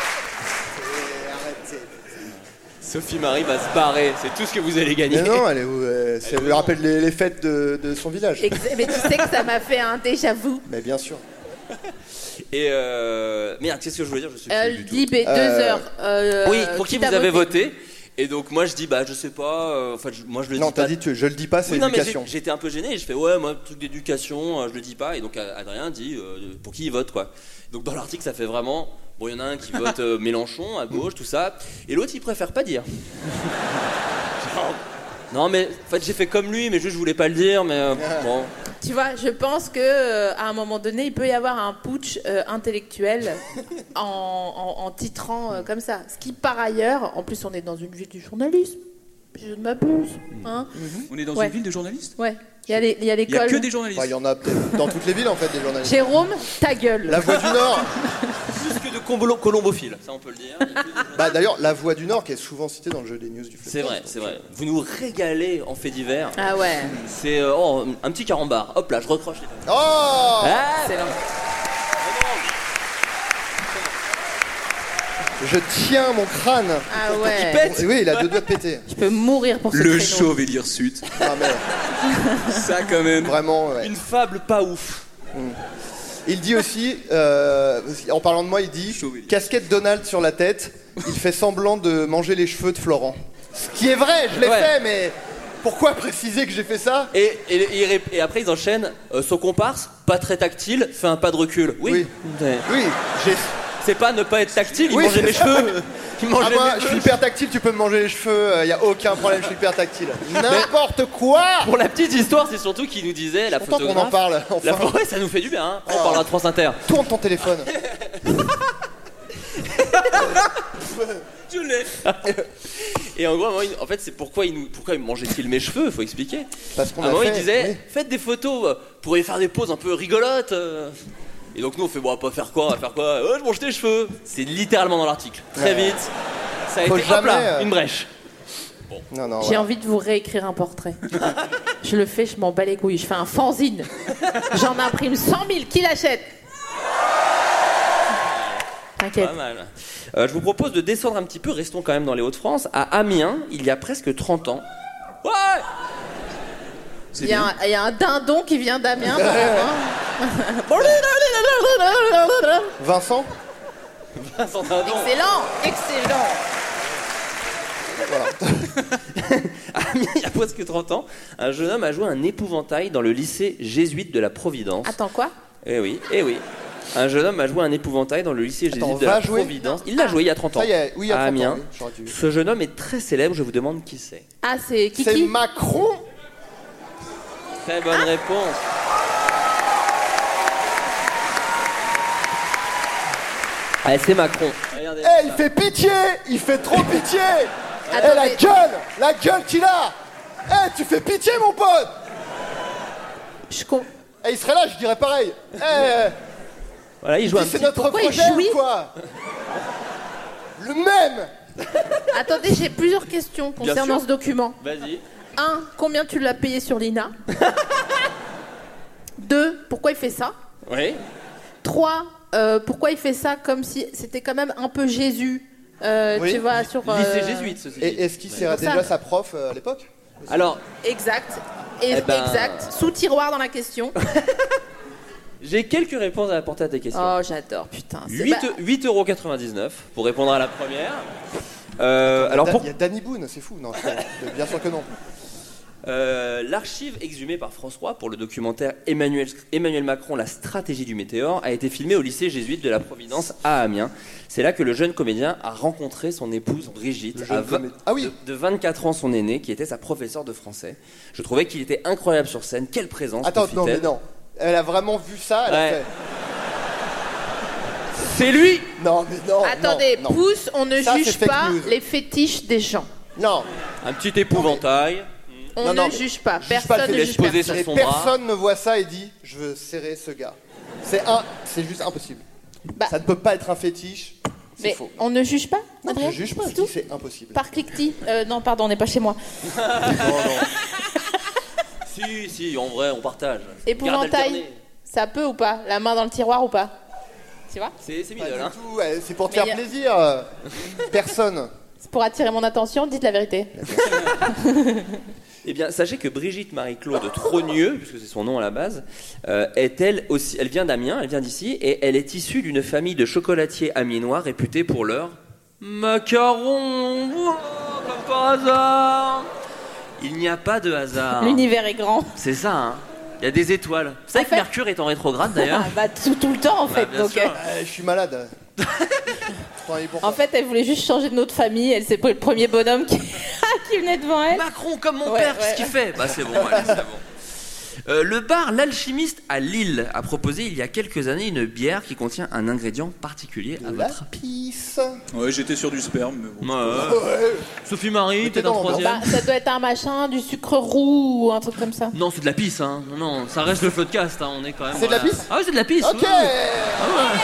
Arrêtez. Sophie Marie va se barrer, c'est tout ce que vous allez gagner. Mais non, elle est où euh, Ça Elle est lui où, rappelle les, les fêtes de, de son village. Ex- Mais tu sais que ça m'a fait un déjà vu. Mais bien sûr. Et euh... Merde, qu'est-ce que je voulais dire? Je sais Euh, plus du tout. Libé, deux Euh, heures. Euh, Oui, pour qui vous t'a avez voté? Et donc moi je dis bah je sais pas, euh, enfin je- moi je le Non, dis t'as pas. dit tu, je le dis pas, c'est Oui, non, mais l'éducation. j'ai- j'étais un peu gêné et je fais ouais moi truc d'éducation, euh, je le dis pas et donc euh, Adrien dit euh, pour qui il vote quoi. Donc dans l'article ça fait vraiment bon il y en a un qui vote euh, Mélenchon à gauche tout ça et l'autre il préfère pas dire. Genre, non mais en fait j'ai fait comme lui mais juste je voulais pas le dire mais euh, bon. Tu vois, je pense que euh, à un moment donné, il peut y avoir un putsch euh, intellectuel en, en- en titrant euh, comme ça. Ce qui, par ailleurs, en plus, on est dans une ville du journalisme. Si je ne m'abuse. Hein On est dans Ouais. une ville de journalistes. Ouais. Il y a les- il y a Il y a l'école. que des journalistes. Enfin, il y en a peut-être dans toutes les villes en fait des journalistes. Jérôme, ta gueule. La Voix du Nord. Plus que de combolo- colombophiles, ça on peut le dire. Il y a plus de- Bah d'ailleurs, La Voix du Nord qui est souvent citée dans le jeu des news du C'est vrai, c'est vrai. Vous nous régalez en faits divers. Ah ouais. C'est euh, oh, un petit carambar. Hop là, je recroche les Oh Ah Excellent. Je tiens mon crâne. Ah ouais. Il pète. Oui, il a deux doigts de péter. Je peux mourir pour ce Le créneau. chauve et l'hirsute. Ah, mais Ça, quand même. vraiment, ouais. Une fable pas ouf. Il dit aussi, euh, en parlant de moi, il dit Chauve. casquette Donald sur la tête. Il fait semblant de manger les cheveux de Florent. Ce qui est vrai, je l'ai Ouais. fait, mais pourquoi préciser que j'ai fait ça? Et, et, et ré- et après ils enchaînent. euh, son comparse, pas très tactile, fait un pas de recul. Oui. Oui. Ouais. Oui, j'ai. C'est pas ne pas être tactile, il Oui, mangeait c'est mes ça. cheveux. Il Ah, mangeait moi, mes je suis cheveux. hyper tactile, tu peux me manger les cheveux, il y a aucun problème, je suis hyper tactile. N'importe quoi. Pour la petite histoire, c'est surtout qu'il nous disait la Content qu'on photographe. en parle, enfin. La ouais, ça nous fait du bien. Hein. Après, on Oh. parlera de France Inter. Tourne ton téléphone. Je l'ai. Et en gros, à un moment, il- en fait, c'est pourquoi il nous, pourquoi il mangeait-il mes cheveux, faut expliquer. Parce qu'on À un a moment, fait. il disait, oui. faites des photos, euh, pour y faire des poses un peu rigolotes. euh. Et donc nous, on fait, bon, on va pas faire quoi, on va faire quoi euh, Je mange tes cheveux. C'est littéralement dans l'article. Très Ouais. vite. Ça a Faut été, hop jamais, là, euh, une brèche. Non, non, J'ai voilà. envie de vous réécrire un portrait. Je le fais, je m'en bats les couilles. Je fais un fanzine. J'en imprime cent mille. Qui l'achète? T'inquiète. Pas mal. Euh, je vous propose de descendre un petit peu, restons quand même dans les Hauts-de-France, à Amiens, il y a presque trente ans. Ouais. Il y, a un- il y a un dindon qui vient d'Amiens. Vincent. Vincent Dindon. Excellent, excellent. À Amiens, il y a presque trente ans, un jeune homme a joué un épouvantail dans le lycée jésuite de la Providence. Attends, quoi? Eh oui, eh oui. Un jeune homme a joué un épouvantail dans le lycée Attends, jésuite de va la jouer Providence. Il l'a joué il y a trente ans. Ça y est, oui, il y a à trente ans, Amiens. oui, j'aurais dû. Ce jeune homme est très célèbre, je vous demande qui c'est. Ah, c'est Kiki. C'est Macron. Très bonne réponse. Ah, c'est Macron. Eh, hey, il fait pitié. Il fait trop pitié. Eh, hey, la gueule. La gueule qu'il a. Eh, hey, tu fais pitié, mon pote. Je comprends. Eh, hey, il serait là, je dirais pareil. Eh, hey, voilà, il joue un c'est petit... notre Pourquoi projet ou quoi? Le même. Attendez, j'ai plusieurs questions concernant ce document. Vas-y. Un, combien tu l'as payé sur l'I N A? Deux, pourquoi il fait ça? Oui. Trois, euh, pourquoi il fait ça comme si c'était quand même un peu Jésus, euh, oui. tu vois, sur... Euh... Lycée jésuite, ceci. Et est-ce qu'il sert déjà ça. Sa prof euh, à l'époque? Alors... Exact. Et, eh ben... Exact. Sous tiroir dans la question. J'ai quelques réponses à apporter à tes questions. Oh, j'adore, putain. huit euros quatre-vingt-dix-neuf pour répondre à la première. Euh, Attends, alors il y a, pour... il y a Danny Boone, c'est fou, non? Bien sûr que non. Euh, l'archive exhumée par François pour le documentaire Emmanuel, Emmanuel Macron, la stratégie du météore, a été filmée au lycée jésuite de la Providence à Amiens. C'est là que le jeune comédien a rencontré son épouse Brigitte, à vingt, ah oui. de, de vingt-quatre ans son aînée, qui était sa professeure de français. Je trouvais qu'il était incroyable sur scène, quelle présence. Attends, non mais non, elle a vraiment vu ça, elle ouais. a fait... C'est lui. Non mais non. Attendez, non, non. pouce, on ne ça, juge pas les fétiches des gens. Non. Un petit épouvantail. On non, ne non, juge pas, juge personne pas ne juge poser personne. sur son personne bras. ne voit ça et dit je veux serrer ce gars. C'est un, c'est juste impossible. Bah, ça ne peut pas être un fétiche. C'est mais faux. On ne juge pas. Non, Adrien, je juge pas. c'est tout. C'est impossible. Par cliquetis. Euh, non, pardon, on n'est pas chez moi. non, non. Si, si, en vrai, on partage. Épouvantail, ça peut ou pas? La main dans le tiroir ou pas? Tu vois? C'est, c'est middle, pas hein. du tout, ouais, c'est pour te mais faire a... plaisir. Personne. C'est pour attirer mon attention, dites la vérité. Eh bien, sachez que Brigitte Marie-Claude Trogneux, puisque c'est son nom à la base, euh, est elle aussi. Elle vient d'Amiens, elle vient d'ici, et elle est issue d'une famille de chocolatiers amiénois réputés pour leur macaron. Oh, comme par hasard. Il n'y a pas de hasard. L'univers est grand. C'est ça, hein. Il y a des étoiles. Vous savez que fait... Mercure est en rétrograde d'ailleurs? Ah, bah tout, tout le temps en fait. Bah, donc, euh, je suis malade. En fait, elle voulait juste changer de nom de famille. Elle s'est pris le premier bonhomme qui, qui venait devant elle. Macron comme mon ouais, père, ouais. qu'est-ce qu'il fait? Bah c'est bon, allez, c'est bon. Euh, le bar L'Alchimiste à Lille a proposé il y a quelques années une bière qui contient un ingrédient particulier à votre avis. Ouais, j'étais sur du sperme. Mais bon. Ouais. Ouais. Sophie Marie, t'es un troisième. Bah, ça doit être un machin, du sucre roux ou un truc comme ça. Non, c'est de la pisse, hein. Non, non, ça reste le Floodcast, hein. On est quand même. C'est voilà. de la pisse. Ah ouais, c'est de la pisse. Ok. Ouais. Ah ouais.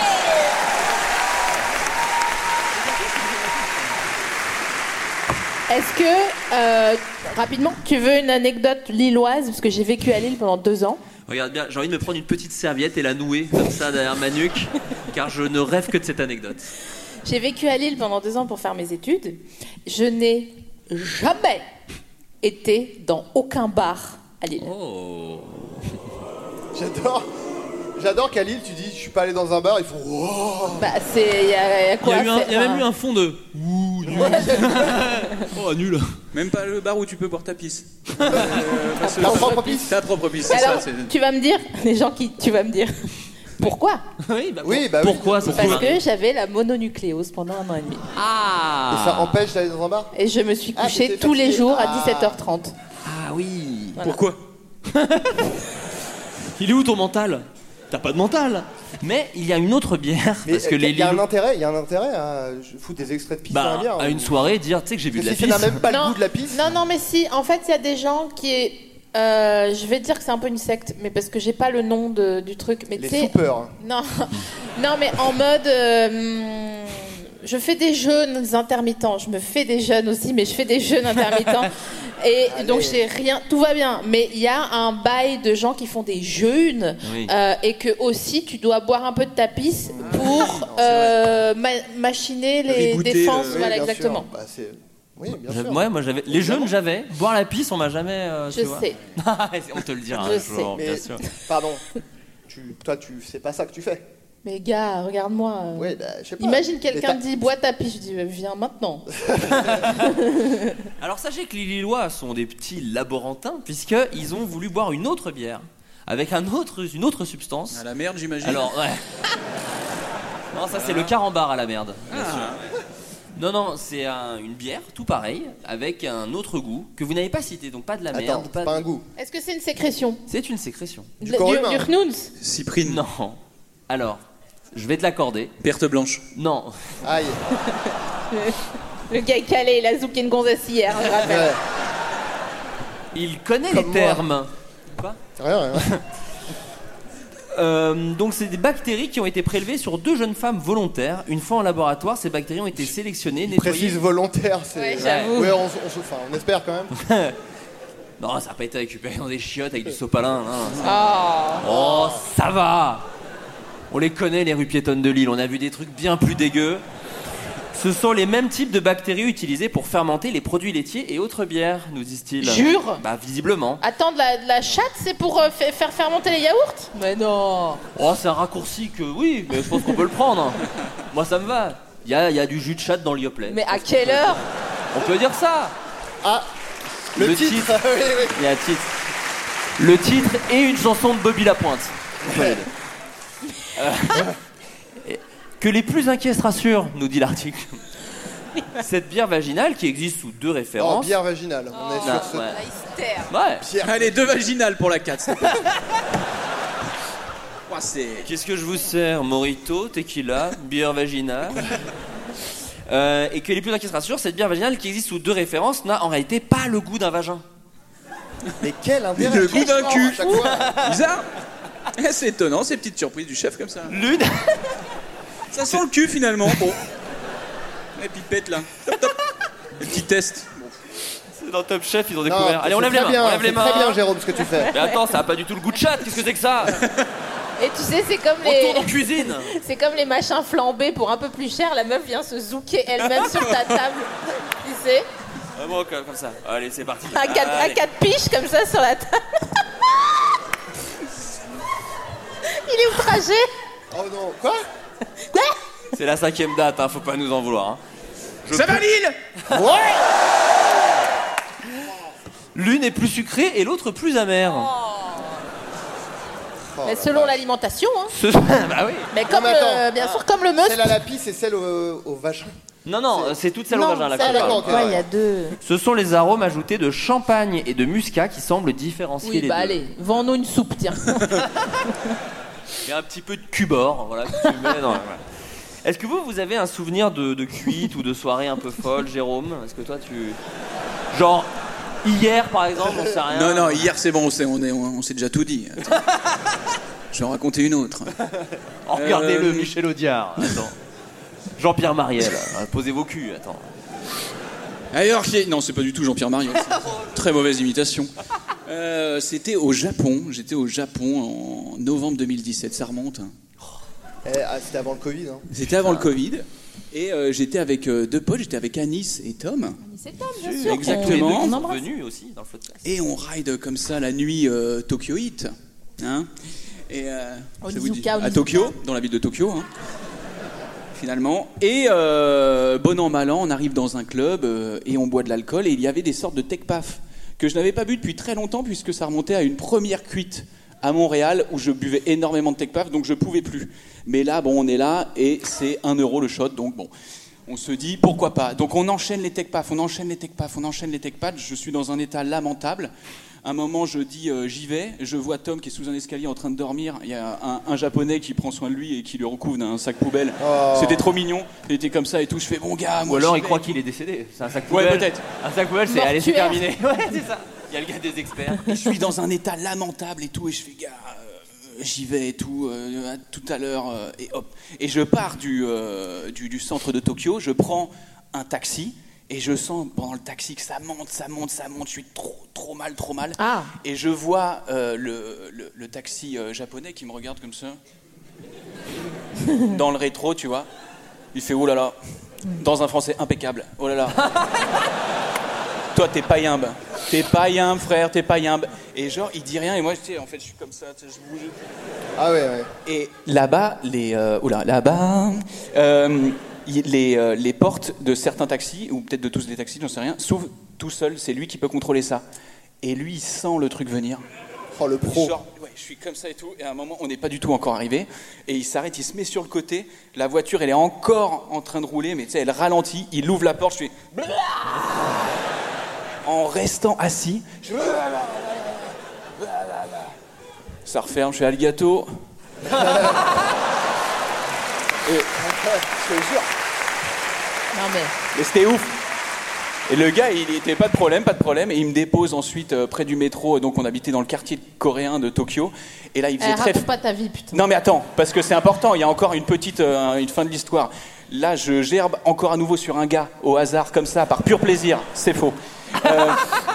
Est-ce que, euh, rapidement, tu veux une anecdote lilloise? Parce que j'ai vécu à Lille pendant deux ans. Regarde bien, j'ai envie de me prendre une petite serviette et la nouer comme ça derrière ma nuque, car je ne rêve que de cette anecdote. J'ai vécu à Lille pendant deux ans pour faire mes études. Je n'ai jamais été dans aucun bar à Lille. Oh. J'adore. J'adore qu'à Lille, tu dis, je suis pas allé dans un bar, ils font oh. Bah, c'est. Il y, y a quoi? Il y a, eu un, il y a même eu un fond de. Ouh, nul. Oh, nul. Même pas le bar où tu peux boire ta pisse. Euh, ta propre pisse. Ta propre pisse, c'est Alors, ça. C'est... tu vas me dire, les gens qui. Tu vas me dire. Pourquoi? Oui, bah, oui, bah pourquoi, oui. pourquoi Parce que j'avais la mononucléose pendant un an et demi. Ah. Et ça empêche d'aller dans un bar? Et je me suis couchée ah, tous les jours à ah. dix-sept heures trente. Ah oui. Voilà. Pourquoi? Il est où ton mental? T'as pas de mental. Mais il y a une autre bière. Mais parce que il les y a un Lillois... intérêt, il y a un intérêt à foutre des extraits de pisse bah, dans la bière. à une soirée, dire, tu sais que j'ai bu de la si pisse. ça n'a même pas non, le goût de la pisse. Non, non, mais si. En fait, il y a des gens qui. Euh, je vais dire que c'est un peu une secte, mais parce que j'ai pas le nom de, du truc. Mais les tu sais. soupeurs. Non, non, mais en mode. Euh, je fais des jeûnes intermittents. Je me fais des jeûnes aussi, mais je fais des jeûnes intermittents. Et Allez. donc j'ai rien, tout va bien. Mais il y a un bail de gens qui font des jeûnes oui. euh, et que aussi tu dois boire un peu de ta pisse pour non, euh, ma- machiner les Ribouter défenses. Le... Oui, voilà, exactement. Bah, c'est... Oui, bien sûr. Ouais, moi j'avais les jeûnes, j'avais. Boire la pisse, on m'a jamais. Euh, je tu vois. sais. On te le dira je un jour, sais. bien Mais, sûr. Pardon. Tu, toi, tu, c'est pas ça que tu fais. Mais gars, regarde-moi. Ouais, bah, je sais pas. Imagine quelqu'un dit bois ta pisse, je dis viens maintenant. Alors sachez que les Lillois sont des petits laborantins puisqu'ils ont voulu boire une autre bière avec un autre, une autre substance. À la merde, j'imagine. Alors ouais. Non, ça c'est le carambar à la merde. Bien ah. sûr. Non, non, c'est un, une bière, tout pareil, avec un autre goût que vous n'avez pas cité, donc pas de la Attends, merde. c'est Pas, pas de... un goût. Est-ce que c'est une sécrétion? C'est une sécrétion. Du corps humain. Du Hnouns? Cyprine. Non. Alors, Je vais te l'accorder. Perte blanche. Non. Aïe. Le gars est calé, il a zouké une gonzesse hier, je rappelle. Ouais. Il connaît Comme les moi. termes. Quoi ? Rien, rien. Euh, donc c'est des bactéries qui ont été prélevées sur deux jeunes femmes volontaires. Une fois en laboratoire, ces bactéries ont été sélectionnées, nettoyées. Précise volontaire, c'est. Ouais, j'avoue. Ouais, on, on, se- enfin, on espère quand même. Non, ça n'a pas été récupéré dans des chiottes avec du sopalin. Non. Oh. Oh, ça va. On les connaît, les rues piétonnes de Lille. On a vu des trucs bien plus dégueux. Ce sont les mêmes types de bactéries utilisées pour fermenter les produits laitiers et autres bières, nous disent-ils. Jure ? Bah, visiblement. Attends, de la, de la chatte, c'est pour euh, fa- faire fermenter les yaourts ? Mais non. Oh, c'est un raccourci que oui, mais je pense qu'on peut le prendre. Moi, ça me va. Il y a, il y a du jus de chatte dans le Yoplait. Mais à quelle heure ? On peut dire ça. Ah, le, Le titre. titre. oui, oui. Il y a un titre. Le titre et une chanson de Bobby Lapointe. On peut les deux. Euh, et- que les plus inquiets se rassurent, nous dit l'article. Cette bière vaginale qui existe sous deux Oh, références. bière vaginale. On est Ah, sur ce. ouais. Ah, il se terre. Ouais. Bière. Allez, deux vaginales pour la quatre. s'il te plaît. Ouah, c'est... Qu'est-ce que je vous sers ? Mojito, tequila, bière vaginale. Euh, et que les plus inquiets se rassurent, cette bière vaginale qui existe sous deux références n'a en réalité pas le goût d'un vagin. Mais quel intérêt. Le goût d'un franchement, cul. à chaque fois. Bizarre. Eh, c'est étonnant, ces petites surprises du chef comme ça. L'une. Ça sent le cul finalement. Bon. Les pipettes là. Top, top. Les petits tests. Bon. C'est dans Top Chef, ils ont Non, découvert. Allez, on c'est lève les très mains. bien, On lève les c'est mains. très bien, Jérôme, ce que tu fais. Mais attends, ça a pas du tout le goût de chatte. Qu'est-ce que c'est que ça ? Et tu sais, c'est comme les. Retourne en cuisine. C'est comme les machins flambés pour un peu plus cher. La meuf vient se zouker elle-même sur ta table. Tu sais, Ah bon, comme comme ça. Allez, c'est parti. à quatre, à Allez. quatre piches comme ça sur la table. Il est outragé. Oh non, quoi? Quoi? C'est la cinquième date, hein, faut pas nous en vouloir. Hein. Je Ça peux- va Lille. Ouais. L'une est plus sucrée et l'autre plus amère. Oh, Mais selon l'alimentation, hein. Ce- bah oui. Mais comme mais attends. le, bien sûr, comme le meuf. Celle à la pisse et celle au, au vagin. Non, non, c'est toute celle au Non, vagin. La celle- couleur. d'accord, ok. Ouais, il y a deux. Ce sont les arômes ajoutés de champagne et de muscat qui semblent différencier Oui, les bah deux. allez, vends-nous une soupe, tiens. Il y a un petit peu de cubor, voilà, que tu mets dans- voilà. Est-ce que vous, vous avez un souvenir de, de cuite ou de soirée un peu folle, Jérôme? Est-ce que toi, tu... Genre, hier, par exemple, on sait rien. Non, non, hier c'est bon, on s'est, on est- on s'est déjà tout dit. Attends. Je vais en raconter une autre. Oh, regardez-le, Euh, Michel Audiard. Attends. Jean-Pierre Mariel. hein, Posez vos culs, attends. Ailleurs, qui... non, c'est pas du tout Jean-Pierre Mariel. Très mauvaise imitation. Euh, c'était au Japon. J'étais au Japon en novembre deux mille dix-sept. Ça remonte. hein. Eh, ah, c'était avant le Covid. Hein. C'était avant le Covid. Et euh, j'étais avec euh, deux potes. J'étais avec Anis et Tom. C'est Tom, bien sûr. Exactement. Ils On sont embrasse. venus aussi dans le podcast. Et on ride comme ça la nuit euh, Tokyo Heat. Hein et euh, je vais vous Onizuka, dire, à Onizuka. Tokyo, dans la ville de Tokyo. Hein, finalement. Et euh, bon an, mal an, on arrive dans un club euh, et on boit de l'alcool. Et il y avait des sortes de tech-paf que je n'avais pas bu depuis très longtemps puisque ça remontait à une première cuite à Montréal où je buvais énormément de tech-paf, donc je pouvais plus. Mais là, bon, on est là et c'est un euro le shot, donc bon. On se dit pourquoi pas. Donc on enchaîne les tech-paf, on enchaîne les tech-paf, on enchaîne les tech-paf. Je suis dans un état lamentable. Un moment, je dis euh, j'y vais. Je vois Tom qui est sous un escalier en train de dormir. Il y a un, un japonais qui prend soin de lui et qui le recouvre d'un sac poubelle. Oh. C'était trop mignon. Il était comme ça et tout. Je fais bon gars. Ou Moi, alors j'y il vais. croit qu'il est décédé. C'est un sac Ouais, poubelle. peut-être. Un sac poubelle, c'est allez, c'est Mortuaire. terminé. Ouais, c'est ça. Il y a le gars des experts. Et je suis dans un état lamentable et tout, et je fais gars, euh, j'y vais et tout, euh, à tout à l'heure, euh, et hop. Et je pars du, euh, du, du centre de Tokyo, je prends un taxi, et je sens pendant le taxi que ça monte, ça monte, ça monte, je suis trop, trop mal, trop mal. Ah. Et je vois euh, le, le, le taxi euh, japonais qui me regarde comme ça, dans le rétro, tu vois. Il fait oh là là, dans un français impeccable, oh là là. Toi, t'es pas yimbe. T'es pas yimbe, frère, t'es pas yimbe. Et genre, il dit rien, et moi, tu sais, en fait, je suis comme ça, tu sais, je bouge. Ah ouais, ouais. Et là-bas, les... Euh, oula, là-bas... Euh, y- les, euh, les portes de certains taxis, ou peut-être de tous les taxis, j'en sais rien, s'ouvrent tout seul, c'est lui qui peut contrôler ça. Et lui, il sent le truc venir. Oh, le pro. Genre, ouais, je suis comme ça et tout, et à un moment, on n'est pas du tout encore arrivé, et il s'arrête, il se met sur le côté, la voiture, elle est encore en train de rouler, mais tu sais, elle ralentit, il ouvre la porte, je fais... En restant assis, je... ça referme, je fais Alligato. Et... Je te jure. Non mais. Mais c'était ouf. Et le gars, il était pas de problème, pas de problème, et il me dépose ensuite euh, près du métro. Donc on habitait dans le quartier coréen de Tokyo. Et là, il faisait Eh, très. raconte pas ta vie, putain. Non mais attends, parce que c'est important. Il y a encore une petite, euh, une fin de l'histoire. Là, je gerbe encore à nouveau sur un gars au hasard comme ça, par pur plaisir. C'est faux. Euh,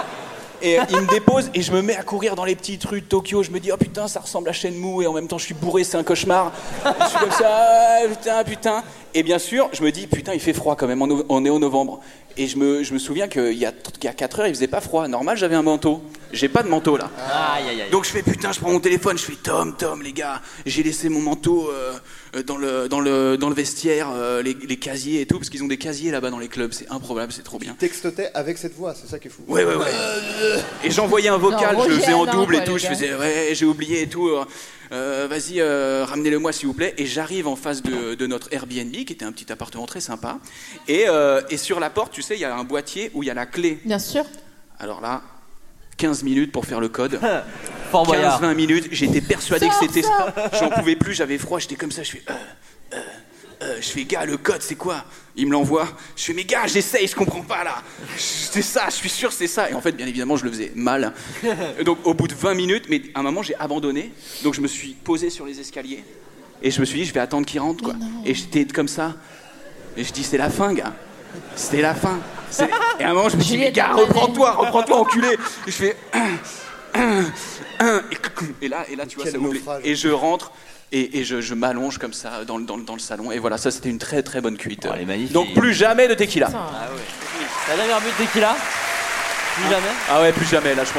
Et il me dépose et je me mets à courir dans les petites rues de Tokyo. Je me dis, oh putain, ça ressemble à Shenmue et en même temps je suis bourré, c'est un cauchemar. Et je suis comme ça, ah, putain, putain. Et bien sûr, je me dis, putain, il fait froid quand même, on est au novembre. Et je me, je me souviens qu'il y a, il y a quatre heures, il faisait pas froid. Normal, j'avais un manteau. J'ai pas de manteau là. Aïe, aïe, aïe. Donc je fais, putain, je prends mon téléphone, je fais, Tom, Tom, les gars, j'ai laissé mon manteau euh, dans, le, dans, le, dans le vestiaire, euh, les, les casiers et tout, parce qu'ils ont des casiers là-bas dans les clubs, c'est improbable, c'est trop bien. Textotais avec cette voix, c'est ça qui est fou. Ouais, ouais, ouais. Et j'envoyais un vocal, Non, je le faisais en Roger, double non, et quoi, tout, le je gars. faisais, ouais, j'ai oublié et tout. Euh, vas-y, euh, ramenez-le-moi s'il vous plaît. Et j'arrive en face de, de notre Airbnb, qui était un petit appartement très sympa. Et, euh, et sur la porte, tu sais, il y a un boîtier où il y a la clé. Bien sûr. Alors là, quinze minutes pour faire le code. Fort Boyard. quinze vingt minutes, j'étais persuadé Sors, que c'était sors. ça. J'en pouvais plus, j'avais froid, j'étais comme ça, je fais... Euh, euh, euh, je fais, gars, le code, c'est quoi? Il me l'envoie. Je fais, mais gars, j'essaye, je comprends pas, là. C'est ça, je suis sûr, c'est ça. Et en fait, bien évidemment, je le faisais mal. Et donc, au bout de vingt minutes, mais à un moment, j'ai abandonné. Donc, je me suis posé sur les escaliers. Et je me suis dit, je vais attendre qu'il rentre, quoi. Et j'étais comme ça. Et je dis, c'est la fin, gars. C'était la fin. C'est... Et à un moment, je me suis dit, mais gars, reprends-toi, reprends-toi, enculé. Et je fais... Un, un, un, et, et là, et là, tu vois, Quel ça oublie. naufrage. Et je rentre... Et, et je, je m'allonge comme ça dans, le- dans, le- dans le salon. Et voilà, ça c'était une très très bonne cuite. Oh, elle est magnifique. Donc plus jamais de tequila. Putain. Ah ouais. La dernière but de tequila. Plus jamais. Ah ouais, plus jamais, lâchement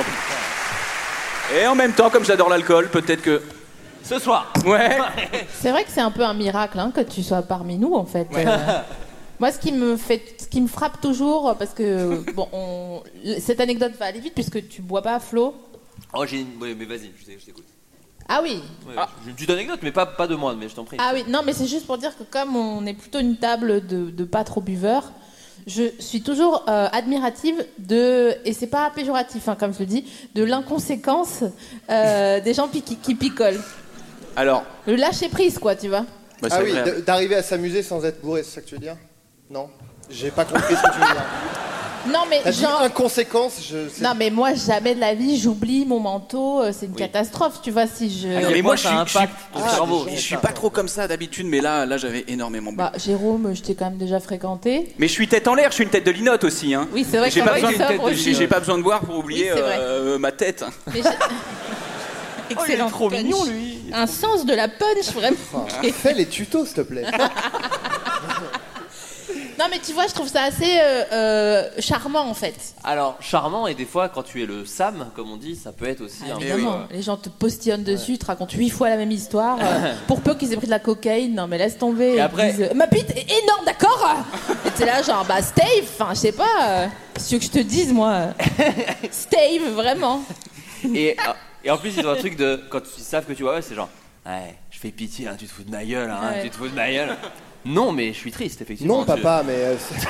plus. Et en même temps, comme j'adore l'alcool, peut-être que... Ce soir. Ouais. C'est vrai que c'est un peu un miracle hein, que tu sois parmi nous en fait. Euh, moi, ce qui me fait, ce qui me frappe toujours, parce que bon, on- cette anecdote va aller vite puisque tu bois pas, Flo. Oh, j'ai une. Oui, mais vas-y, je t'ai- je t'écoute. Ah oui. Ouais, J'ai une petite anecdote, mais pas, pas de moi, mais je t'en prie. Ah oui. Non, mais c'est juste pour dire que comme on est plutôt une table de, de pas trop buveurs, je suis toujours euh, admirative de, et c'est pas péjoratif hein, comme je le dis, de l'inconséquence euh, des gens pi- qui, qui picolent. Alors, Le lâcher prise, quoi, tu vois. bah, c'est Ah oui, vrai. d- d'arriver à s'amuser sans être bourré, c'est ça que tu veux dire? Non, j'ai pas compris ce que tu veux dire. Non, mais T'as dit genre. inconséquence, je... c'est- Non, mais moi, jamais de la vie, j'oublie mon manteau. euh, C'est une catastrophe, tu vois, si je. Ah non, mais moi, je ça suis, je suis- impacte ton Ah, cerveau. je suis pas trop comme ça d'habitude, mais là, là, j'avais énormément bu. Bah, Jérôme, je t'ai quand même déjà fréquenté. Mais je suis tête en l'air, je suis une tête de linotte aussi, hein. Oui, c'est vrai que J'ai ça pas va besoin être de- sobre aussi. j'ai, j'ai pas besoin de boire pour oublier Oui, c'est vrai. euh, ma tête. Mais j'ai- Excellent. trop punch. mignon, lui. Un sens de la punch, vraiment. Fais les tutos, s'il te plaît. Non, mais tu vois, je trouve ça assez euh, euh, charmant, en fait. Alors, charmant, et des fois, quand tu es le Sam, comme on dit, ça peut être aussi un peu. Évidemment, euh, les gens te postillonnent dessus, te racontent huit fois la même histoire. euh, pour peu qu'ils aient pris de la cocaïne, non mais laisse tomber. Et Ils après- disent, euh, ma bite est énorme, d'accord. Et t'es là, genre, bah Stave, enfin, je sais pas. Euh, ce que je te dise, moi. euh, Stave, vraiment. Et, euh, et en plus, ils ont un truc de. Quand ils savent que tu vois, ouais, c'est genre. Ouais, je fais pitié, hein, tu te fous de ma gueule, hein, Ouais. tu te fous de ma gueule. Non, mais je suis triste, effectivement. Non, papa, mais... euh, c'est-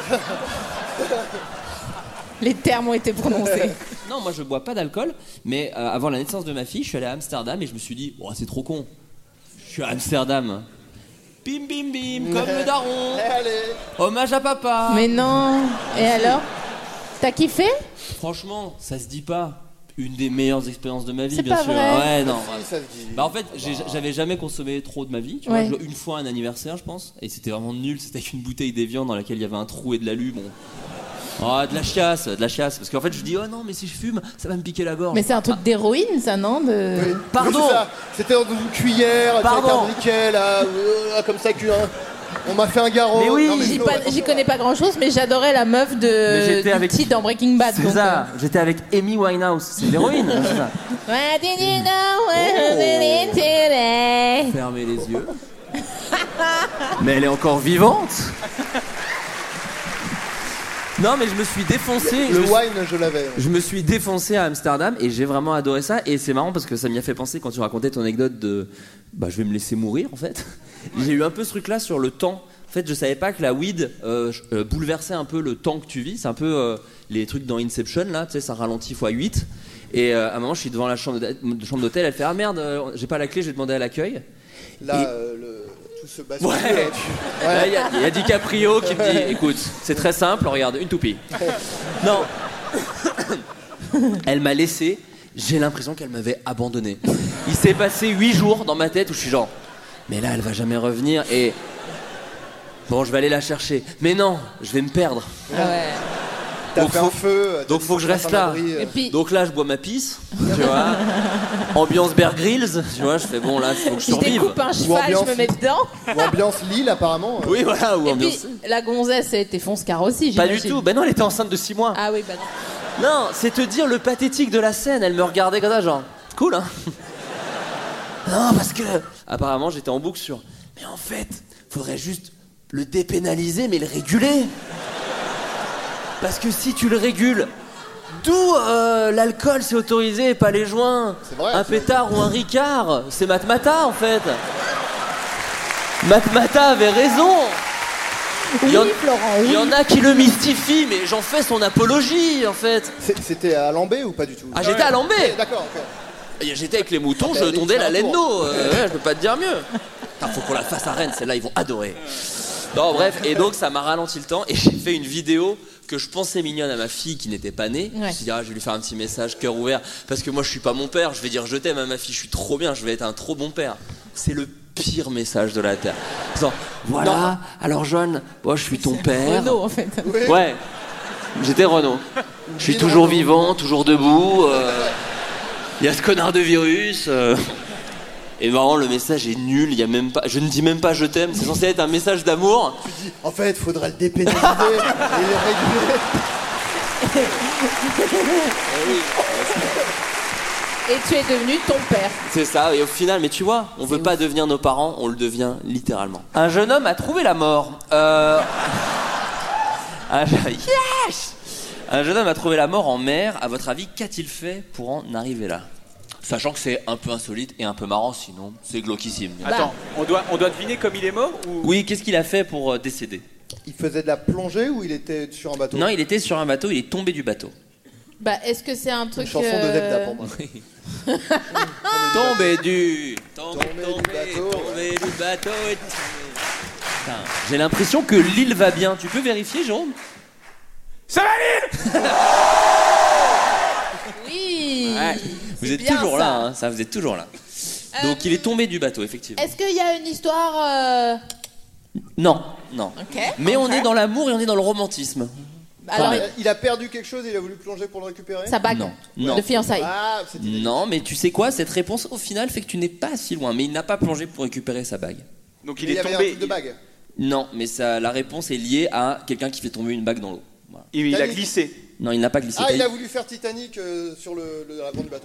Les termes ont été prononcés. Non, moi je bois pas d'alcool, mais euh, avant la naissance de ma fille, je suis allé à Amsterdam et je me suis dit, oh, c'est trop con. Je suis à Amsterdam. Bim bim bim, comme le daron. Allez. Hommage à papa. Mais non. Et alors? T'as kiffé? Franchement, ça se dit pas. Une des meilleures expériences de ma vie, C'est bien pas sûr. vrai. Ouais, non. Si, ça se dit. Bah en fait, j'ai- j'avais jamais consommé trop de ma vie. Tu Ouais. vois, je- une fois un anniversaire, je pense, et c'était vraiment nul. C'était avec une bouteille d'Evian dans laquelle il y avait un trou et de l'alu. Bon, oh, de la chiasse, de la chiasse. Parce qu'en fait, je dis oh non, mais si je fume, ça va me piquer la gorge. Mais c'est un truc d'héroïne, ça, non? De... Oui. Pardon. Oui, c'est ça. C'était dans une cuillère, Pardon. avec un briquet, là, euh, comme ça, qu'un... On m'a fait un garrot. Mais oui. Non, mais J'y Flo, pas- attends. J'y connais pas grand chose, mais j'adorais la meuf Mais de j'étais du avec- petit dans Breaking Bad. C'est donc, ça. J'étais avec Amy Winehouse. C'est l'héroïne. c'est ça. euh. What did you know when you did it today? Fermez les yeux. Mais elle est encore vivante. Non, mais je me suis défoncé. je Le me suis- wine, je l'avais. Je me suis défoncé à Amsterdam et j'ai vraiment adoré ça. Et c'est marrant parce que ça m'y a fait penser quand tu racontais ton anecdote de bah je vais me laisser mourir en fait. J'ai eu un peu ce truc là sur le temps. En fait, je savais pas que la weed euh, euh, bouleversait un peu le temps que tu vis. C'est un peu euh, les trucs dans Inception là, tu sais, ça ralentit fois huit. Et euh, à un moment, je suis devant la chambre d'hôtel, chambre d'hôtel, elle fait ah merde, euh, j'ai pas la clé, je vais demander à l'accueil. Là, Et- euh, le... tout se bascule. Ouais. euh, tu- Là, il y, a- il y a DiCaprio qui me dit écoute, c'est très simple, regarde, une toupie. Non. Elle m'a laissé, j'ai l'impression qu'elle m'avait abandonné. Il s'est passé huit jours dans ma tête où je suis genre mais là, elle va jamais revenir et. Bon, je vais aller la chercher. Mais non, je vais me perdre. Ah ouais. T'as Donc fait faut- un feu. t'as Donc dit faut que je ça reste à là. l'abri, euh. Et puis, Donc là, je bois ma pisse, tu vois. Ambiance Bear Grylls, tu vois. Je fais bon, là, faut que je je survive. découpe un cheval, ambiance. je me mets dedans. Ou ambiance Lille, apparemment. euh. Oui, voilà, ou Et ambiance. puis, la gonzesse, elle était fonce-car aussi, Pas du j'imagine. tout. Ben non, elle était enceinte de six mois. Ah oui, bah non. Non, c'est te dire le pathétique de la scène. Elle me regardait comme ça, genre, cool, hein. Non, parce que apparemment, j'étais en boucle sur. Mais en fait, faudrait juste le dépénaliser, mais le réguler. Parce que si tu le régules, d'où euh, l'alcool c'est autorisé et pas les joints. C'est vrai, un c'est pétard ou un ricard, c'est Matmata en fait. Matmata avait raison. Il y en- Oui, Florent, oui. Il y en a qui le mystifient, mais j'en fais son apologie en fait. C'est- C'était à Lambé ou pas du tout? Ah, j'étais à Lambé. Ouais, D'accord, ok. J'étais avec les moutons, Ah, je allez, tondais fais la un laine tour. d'eau. Euh, ouais, je peux pas te dire mieux. Ah, faut qu'on la fasse à Rennes, celle-là, ils vont adorer. Non, bref, et donc ça m'a ralenti le temps et j'ai fait une vidéo que je pensais mignonne à ma fille qui n'était pas née. Je Ouais. me suis dit, ah, je vais lui faire un petit message cœur ouvert parce que moi je suis pas mon père, je vais dire je t'aime à ma fille, je suis trop bien, je vais être un trop bon père. C'est le pire message de la terre. Genre, voilà, alors Joanne, moi je suis ton père. Renaud, en fait. Oui. Ouais, j'étais Renaud. Je suis Dis toujours Renaud. vivant, toujours debout. Il y a ce connard de virus. euh. Et vraiment, le message est nul. Il y a même pas. Je ne dis même pas je t'aime. C'est censé être un message d'amour. Tu dis, en fait, faudrait le dépénaliser et le réguler. Et tu es devenu ton père. C'est ça. Et au final, mais tu vois, on veut pas devenir nos parents, on le devient littéralement. Un jeune homme a trouvé la mort. Euh... un... Yes Un jeune homme a trouvé la mort en mer. À votre avis, qu'a-t-il fait pour en arriver là? Sachant que c'est un peu insolite et un peu marrant, sinon c'est glauquissime. Attends, on doit, on doit deviner comme il est mort ou... Oui, qu'est-ce qu'il a fait pour euh, décéder? Il faisait de la plongée ou il était sur un bateau? Non, il était sur un bateau, il est tombé du bateau. Bah, est-ce que c'est un truc. Une chanson de euh, Zebda pour moi. Tombé du... Tombé, Tombé du tombé, bateau. tombé du bateau et tombé. Putain, j'ai l'impression que l'île va bien. Tu peux vérifier, Jérôme? Ça va l'île? Oui. Ouais. Vous C'est êtes bien, toujours ça. là, hein, ça, vous êtes toujours là. Donc il est tombé du bateau, effectivement. Est-ce qu'il y a une histoire. euh, Non, non. Ok. Mais on ok. est dans l'amour et on est dans le romantisme. Alors, Enfin, il a perdu quelque chose et il a voulu plonger pour le récupérer? sa bague Non, non. de fiançailles. Ah, c'était Non, mais tu sais quoi? Cette réponse, au final, fait que tu n'es pas si loin. Mais il n'a pas plongé pour récupérer sa bague. Donc Mais il il y est avait un tombé. truc de bague. Non, mais ça, la réponse est liée à quelqu'un qui fait tomber une bague dans l'eau. Voilà. Il, il a Titanic. glissé. Non, il n'a pas glissé. Ah, T'as- il a voulu faire Titanic euh, sur le, le l'avant du bateau.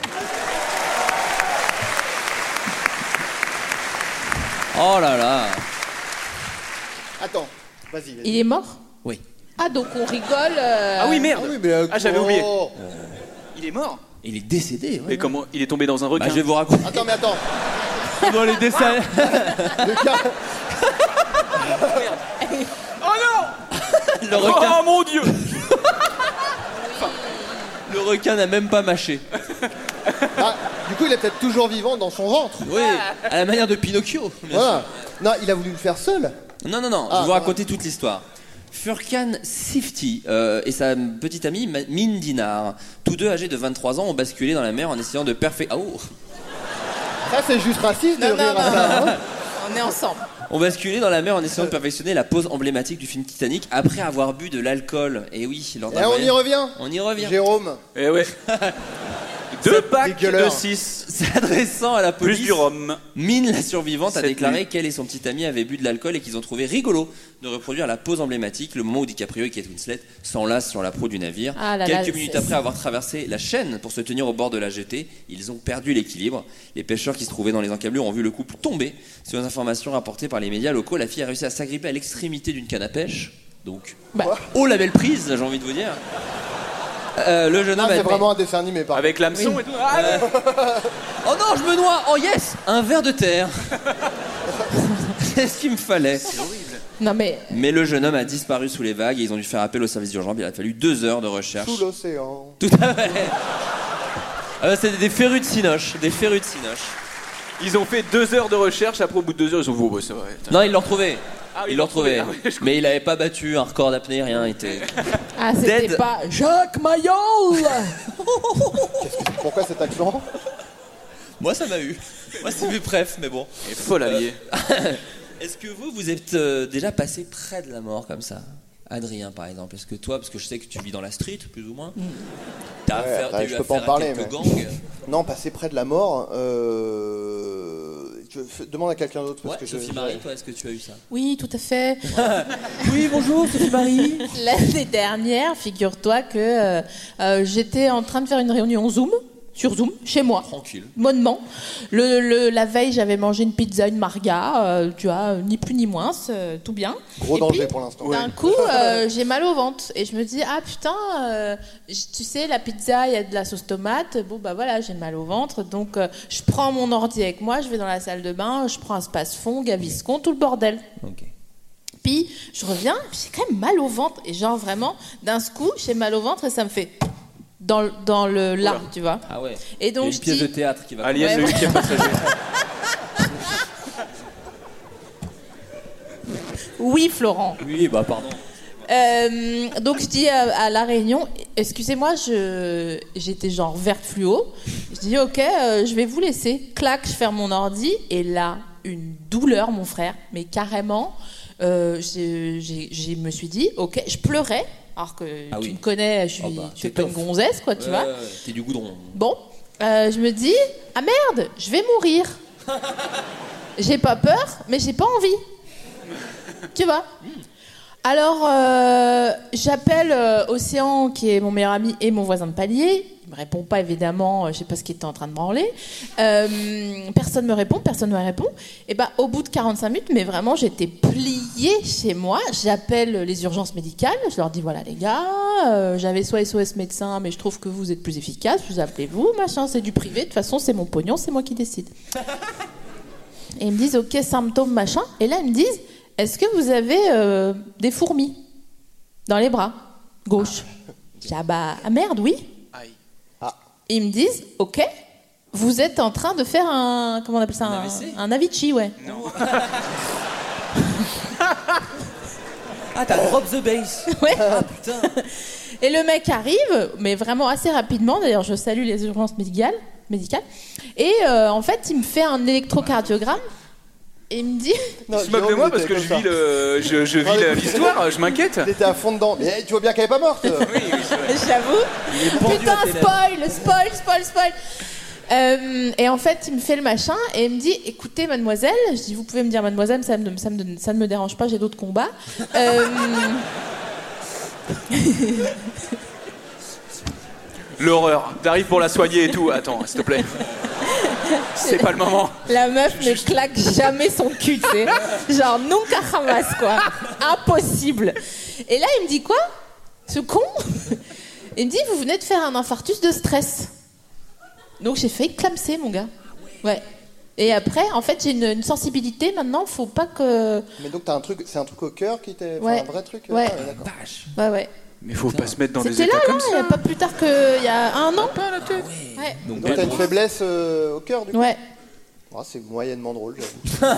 Oh là là. Attends, vas-y. vas-y. Il est mort? Oui. Ah, donc on rigole. euh, Ah oui, merde. Ah oui, mais euh, Ah, j'avais oh. oublié. Il est mort. Il est décédé. Ouais, Mais ouais. comment? Il est tombé dans un requin. Bah, je vais vous raconter. Attends, mais attends. Dans les dessins. Le gars, Oh non! Le requin, Oh mon dieu! le requin n'a même pas mâché. ah, du coup, il est peut-être toujours vivant dans son ventre. Oui, à la manière de Pinocchio. bien Voilà. Non, il a voulu le faire seul. sûr. Non, non, non, je Ah, vais vous ah. raconter toute l'histoire. Furkan Sifti euh, et sa petite amie Ma- Mine Dinar, tous deux âgés de vingt-trois ans, ont basculé dans la mer en essayant de perfectionner. Ah, oh. Ça, c'est juste raciste de Non, rire non, à non, ça. non. hein. On est ensemble. Ont basculé dans la mer en essayant de perfectionner la pose emblématique du film Titanic après avoir bu de l'alcool. Et oui, lors d'un Et on y voyage- revient. On y revient. Jérôme. Eh ouais. Deux packs de dégueuleur. six. S'adressant à la police, Plus du rhum. Mine, la survivante, a Cette déclaré nuit. qu'elle et son petit ami avaient bu de l'alcool et qu'ils ont trouvé rigolo de reproduire la pose emblématique, le moment où DiCaprio et Kate Winslet s'enlacent sur la proue du navire. Ah là là, Quelques c'est- minutes après avoir traversé la chaîne pour se tenir au bord de la jetée, ils ont perdu l'équilibre. Les pêcheurs qui se trouvaient dans les encablures ont vu le couple tomber. Selon les informations rapportées par les médias locaux, la fille a réussi à s'agripper à l'extrémité d'une canne à pêche. Donc, Bah, oh la belle prise, j'ai envie de vous dire. Euh, le jeune Ah, homme a c'est vraiment un dessin animé, par Avec l'hameçon et tout. Ah, Euh, Oh non, je me noie. Oh yes, un ver de terre. C'est ce qu'il me fallait. non, mais. Mais le jeune homme a disparu sous les vagues et ils ont dû faire appel au service d'urgence. Il a fallu deux heures de recherche. Sous l'océan. Tout à fait. Ah, c'est des férus de cinoche, des férus de cinoche. Ils ont fait deux heures de recherche, après au bout de deux heures, ils ont vu, oh, bah, ça va. Non, ils l'ont retrouvé. Ah, oui, ils l'ont retrouvé. Ah, oui, mais il avait pas battu un record d'apnée, rien. Il était... Ah, c'était Dead. pas Jacques Mayol. Pourquoi cet accent? Moi, ça m'a eu. Moi, c'est mes préf, mais bon. Il est folle allié. Est-ce que vous, vous êtes euh, déjà passé près de la mort comme ça? Adrien, par exemple. Est-ce que toi, parce que je sais que tu vis dans la street, plus ou moins, t'as, Ouais, affaire, après, t'as eu je peux pas affaire en parler, à quelques mais- gangs? Non, passer près de la mort. Euh... Tu veux- demande à quelqu'un d'autre. Parce Ouais, que Sophie je... Marie, toi, est-ce que tu as eu ça? Oui, tout à fait. Oui, bonjour, Sophie Marie. L'année dernière, figure-toi que euh, euh, j'étais en train de faire une réunion Zoom, sur Zoom, chez moi. Tranquille. Bonnement. Le, le- la veille, j'avais mangé une pizza, une marga, euh, tu vois, euh, ni plus ni moins, euh, tout bien. Gros Et danger puis, pour l'instant. D'un coup, euh, j'ai mal au ventre et je me dis ah putain, euh, j- tu sais la pizza, il y a de la sauce tomate. Bon bah voilà, j'ai mal au ventre, donc euh, je prends mon ordi avec moi, je vais dans la salle de bain, je prends un space-fond, Gaviscon, tout le bordel. Ok. Puis je reviens, puis j'ai quand même mal au ventre et genre vraiment d'un coup, j'ai mal au ventre et ça me fait dans le- dans le là, tu vois. Ah ouais. Et Il y a donc une je pièce dis de théâtre qui va. Alias Ouais, le ouais. huitième passager. oui Florent. Oui, bah pardon. Euh, donc je dis à, à la réunion, excusez-moi, je, j'étais genre verte fluo. Je dis ok, euh, je vais vous laisser. Clac, je ferme mon ordi et là, une douleur, mon frère, mais carrément, euh, j'ai, j'ai, j'ai- me suis dit ok, je pleurais. Alors que Ah tu oui. me connais, je suis, Oh bah, je suis t'es pas une tough. gonzesse, quoi, tu Ouais, vois. ouais, ouais, t'es du goudron. Bon, euh, je me dis ah merde, je vais mourir. J'ai pas peur, mais j'ai pas envie. Tu vois. Alors, euh, j'appelle euh, Océan, qui est mon meilleur ami et mon voisin de palier. Il me répond pas, évidemment. euh, Je sais pas ce qu'il était en train de branler. Euh, personne me répond, personne me répond. Et ben, au bout de quarante-cinq minutes, mais vraiment, j'étais pliée chez moi. J'appelle les urgences médicales. Je leur dis voilà, les gars, euh, j'avais soit S O S médecin, mais je trouve que vous êtes plus efficace. Vous appelez-vous, machin, c'est du privé. De toute façon, c'est mon pognon, c'est moi qui décide. Et ils me disent ok, symptômes, machin. Et là, ils me disent est-ce que vous avez euh, des fourmis dans les bras gauche? Je dis ah bah ah merde, oui. Aïe. Et ils me disent ok, vous êtes en train de faire un comment on appelle ça, Un un, A V C? un Avicii, ouais. Non. Ah, t'as drop the bass. Ouais. Ah putain. Et le mec arrive, mais vraiment assez rapidement. D'ailleurs, je salue les urgences médicales, médicales. Et euh, en fait, il me fait un électrocardiogramme. Et il me dit Non, Tu te moques de moi parce que je vis, le, je, je vis Ah, la- écoute, l'histoire, je m'inquiète. T'étais à fond dedans. Mais tu vois bien qu'elle est pas morte. j'avoue. pendu Putain, à tes spoil, spoil, spoil, spoil. Euh, et en fait, il me fait le machin et il me dit écoutez, mademoiselle, je dis vous pouvez me dire mademoiselle, ça, me, ça, me, ça ne me dérange pas, j'ai d'autres combats. Euh, L'horreur. T'arrives pour la soigner et tout. Attends, s'il te plaît. C'est pas le moment. La meuf ne claque jamais son cul, tu sais. Genre, nunca jamás, quoi. Impossible. Et là, il me dit quoi? Ce con? Il me dit, vous venez de faire un infarctus de stress. Donc, j'ai failli clamser, mon gars. Ouais. Et après, en fait, j'ai une, une sensibilité. Maintenant, faut pas que... Mais donc t'as un truc, c'est un truc au cœur qui était, enfin, Ouais. un vrai truc. Ouais. Ah, d'accord. Ouais, ouais. Mais faut pas se mettre dans des C'était états là, comme là, ça. il n'y a pas plus tard qu'il y a un an. Pas la tête. Ouais. Donc, Donc t'as une faiblesse euh, au cœur du coup. Ouais. Ah, c'est moyennement drôle, j'avoue.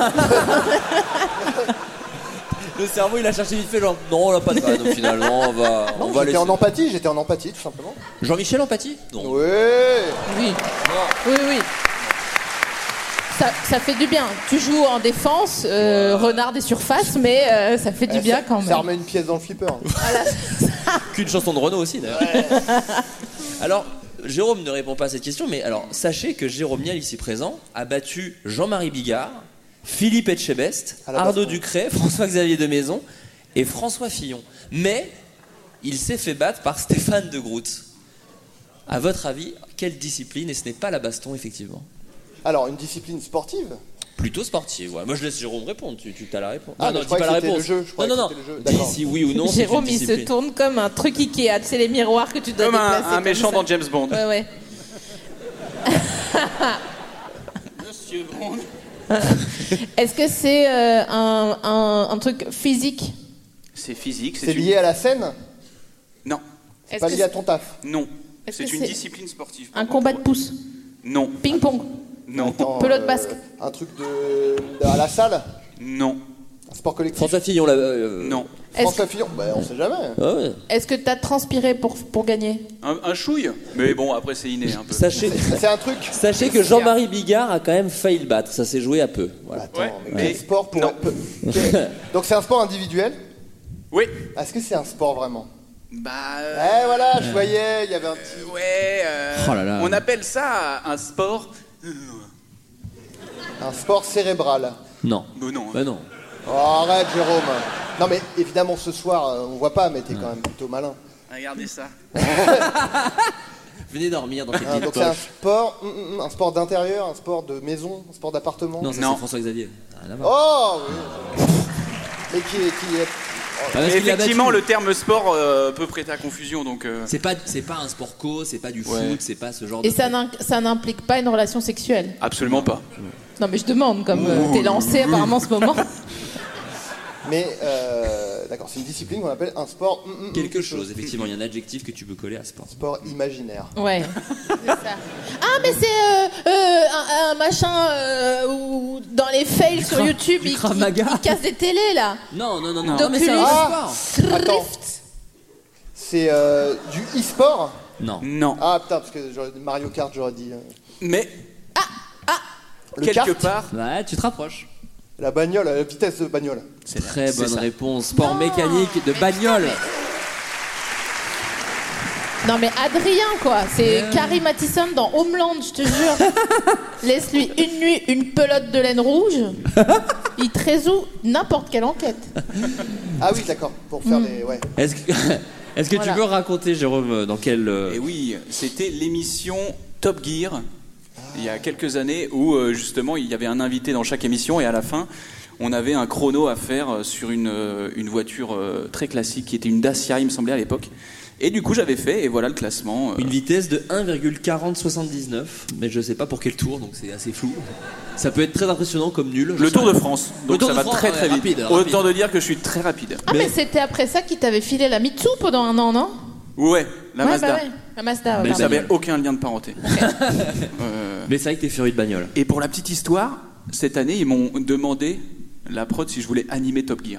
Le cerveau, il a cherché vite fait, genre, non, on l'a pas de vanne, finalement, on va, on Non, va j'étais laisser. en empathie, j'étais en empathie tout simplement. Jean-Michel Empathie? Non. Ouais. Oui. Oui, oui. Ça, ça fait du bien. Tu joues en défense, euh, renard des surfaces, mais euh, ça fait du Eh, bien ça- quand même. Ça remet une pièce dans le flipper. Qu'une chanson de Renaud aussi, d'ailleurs. Alors, Jérôme ne répond pas à cette question, mais alors, sachez que Jérôme Niel, ici présent, a battu Jean-Marie Bigard, Philippe Etchebest, À la Arnaud baston. Ducret, François-Xavier de Maison et François Fillon. Mais il s'est fait battre par Stéphane de Groot. À votre avis, quelle discipline? Et ce n'est pas la baston, effectivement. Alors, une discipline sportive. Plutôt sportive, ouais. Moi, je laisse Jérôme répondre. Tu, tu as la réponse. Ah, non, mais non, je dis pas croyais la que c'était réponse. le jeu, je Non, croyais non, que non. c'était le jeu. Dis D'accord. si oui ou non. c'est Jérôme, une il se discipline. tourne comme un truc Ikea. Tu sais, les miroirs que tu dois Comme un, déplacer. un comme méchant ça. dans James Bond. Ouais, ouais. Monsieur Bond. Est-ce que c'est euh, un, un, un truc physique? C'est physique. C'est une- lié à la scène. Non. C'est Est-ce pas que lié à c'est ton taf. Non. Est-ce C'est que une c'est discipline sportive. un combat de pouces? Non. Ping-pong? Non. Attends, Pelote euh, basket. Un truc de, de- à la salle. Non. Un sport collectif. François Fillon, là. euh, Non. François Fillon. Bah, on sait jamais. Ah ouais. Est-ce que t'as transpiré pour, pour gagner? Un, un chouille. Mais bon, après c'est inné un peu. Sachez, C'est un truc. sachez que Jean-Marie Bigard a quand même failli le battre. Ça s'est joué à peu. Voilà. Attends, Ouais, mais mais- quel sport pour. Non. peu- quel- Donc c'est un sport individuel. Oui. Est-ce que c'est un sport vraiment? Bah. Eh voilà, je voyais, il y avait un petit. euh, ouais. euh, Oh là là. On appelle ça un sport. Un sport cérébral. Non. Bah non. Bah non. Oh, arrête, Jérôme. Non, mais évidemment, ce soir, euh, on voit pas, mais t'es quand même plutôt malin. Regardez ça. Venez dormir dans cette Ah, petite donc c'est un poche. sport, mm, mm, un sport d'intérieur, un sport de maison, un sport d'appartement. Non, ça Non. c'est François Xavier. Rien à voir. Oh oui. Mais qui est, qui est... Ah, parce Mais qu'il a effectivement, battu. le terme sport euh, peut prêter à confusion, donc. euh, C'est pas, c'est pas un sport co, c'est pas du Ouais. foot, c'est pas ce genre Et de. ça n'in- ça n'implique pas une relation sexuelle? Absolument pas. Non, mais je demande, comme euh, t'es lancé apparemment en ce moment. Mais euh, d'accord, c'est une discipline qu'on appelle un sport. mm, mm, Quelque chose, effectivement, il y a un adjectif que tu peux coller à sport. Sport imaginaire. Ouais. C'est ça. Ah, mais c'est euh, euh, un, un machin euh, où dans les fails sur Krav- YouTube, du ils Krav il, Maga. il casse des télés là. Non, non, non, non. D'Oculus. Non, mais c'est un Ah, sport. attends, c'est euh, du e-sport. Non. Non. Ah putain, parce que j'aurais- Mario Kart, j'aurais dit. euh, Mais le quelque kart, part. Ouais, tu te rapproches. la bagnole, la vitesse de bagnole. C'est très c'est bonne ça. réponse. Sport mécanique de bagnole. Non, mais Adrien, quoi. C'est Carrie Mathison dans Homeland, je te jure. Laisse-lui une nuit une pelote de laine rouge. Il te résout n'importe quelle enquête. Ah oui, d'accord, pour faire des. Ouais. Est-ce que, est-ce que Voilà. tu veux raconter, Jérôme, dans quel. euh, Et oui, c'était l'émission Top Gear il y a quelques années où euh, justement il y avait un invité dans chaque émission et à la fin on avait un chrono à faire euh, sur une, euh, une voiture euh, très classique qui était une Dacia, il me semblait à l'époque. Et du coup j'avais fait et voilà le classement. euh. Une vitesse de un virgule quarante soixante-dix-neuf, mais je sais pas pour quel tour, donc c'est assez flou. Ça peut être très impressionnant comme nul. je Le sais Tour pas. de France, Le donc Tour ça de va France, très ouais, très vite. rapide, Autant rapide. de dire que je suis très rapide. Ah, mais, c'était après ça qu'il t'avait filé la Mitsu pendant un an, non? Ouais, la Ouais, Mazda. bah ouais. La Mazda, Mais pardon. ça n'avait aucun lien de parenté. Euh, Mais c'est vrai que t'es féru de bagnole. Et pour la petite histoire, cette année, ils m'ont demandé, la prod, si je voulais animer Top Gear.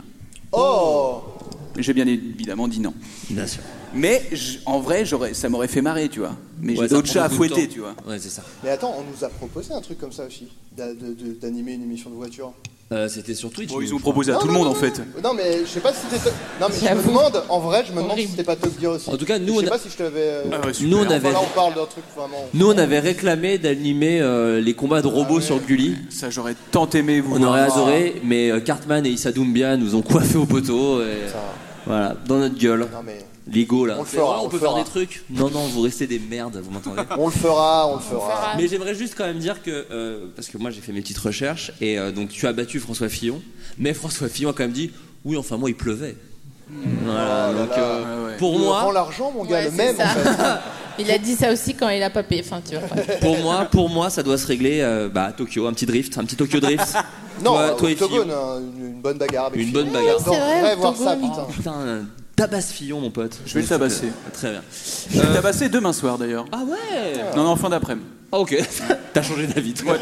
Oh J'ai bien évidemment dit non. Bien sûr. Mais je- en vrai, j'aurais, ça m'aurait fait marrer, tu vois. Mais Ouais, j'ai ça d'autres prend chats à beaucoup de fouetter, temps. tu vois. Ouais, c'est ça. Mais attends, on nous a proposé un truc comme ça aussi, d'a- de- de- d'animer une émission de voiture. Euh, c'était sur Twitch. Bon, ils je ont crois. proposé à Non, tout le non, monde, non, en fait. Non, mais je sais pas si c'était. Non, mais je me J'avoue. demande, en vrai, je me demande si Horrible. c'était pas Top Gear aussi. En tout cas, nous, je on sais a- pas si je te l'avais. euh, Ah ouais, super. Nous, on enfin, avait, là, on parle d'un truc vraiment. nous, on avait réclamé d'animer euh, les combats de robots sur Gulli. Ça, j'aurais tant aimé vous On voir. aurait adoré, mais euh, Cartman et Issa Doumbia nous ont coiffé au poteau. Et... Voilà, dans notre gueule. Non, mais. L'ego là. On le fera, on, on peut le faire fera. des trucs. Non, non, vous restez des merdes, vous m'entendez. On le fera, on le fera. fera. Mais j'aimerais juste quand même dire que, euh, parce que moi j'ai fait mes petites recherches, et euh, donc tu as battu François Fillon, mais François Fillon a quand même dit, oui, enfin moi il pleuvait. Voilà, Oh là donc là. euh, Ouais, ouais. pour Il moi, rend l'argent, mon gars, Ouais, le c'est même ça. en fait. Il a dit ça aussi quand il a pas payé. Enfin, tu vois. pour moi, pour moi, ça doit se régler euh, bah, à Tokyo, un petit drift, un petit Tokyo drift. Non, toi, euh, toi et Octogone, Fillon. hein, une, une bonne bagarre avec Une Fillon. bonne bagarre. c'est vrai, J'adorerais voir ça, Octogone. putain. Oh, putain, tabasse Fillon, mon pote. Je vais le tabasser. Très bien. Je vais le tabasser demain soir, d'ailleurs. Ah ouais. Non, non, fin d'après-midi. Ah, ok. T'as changé d'avis, toi.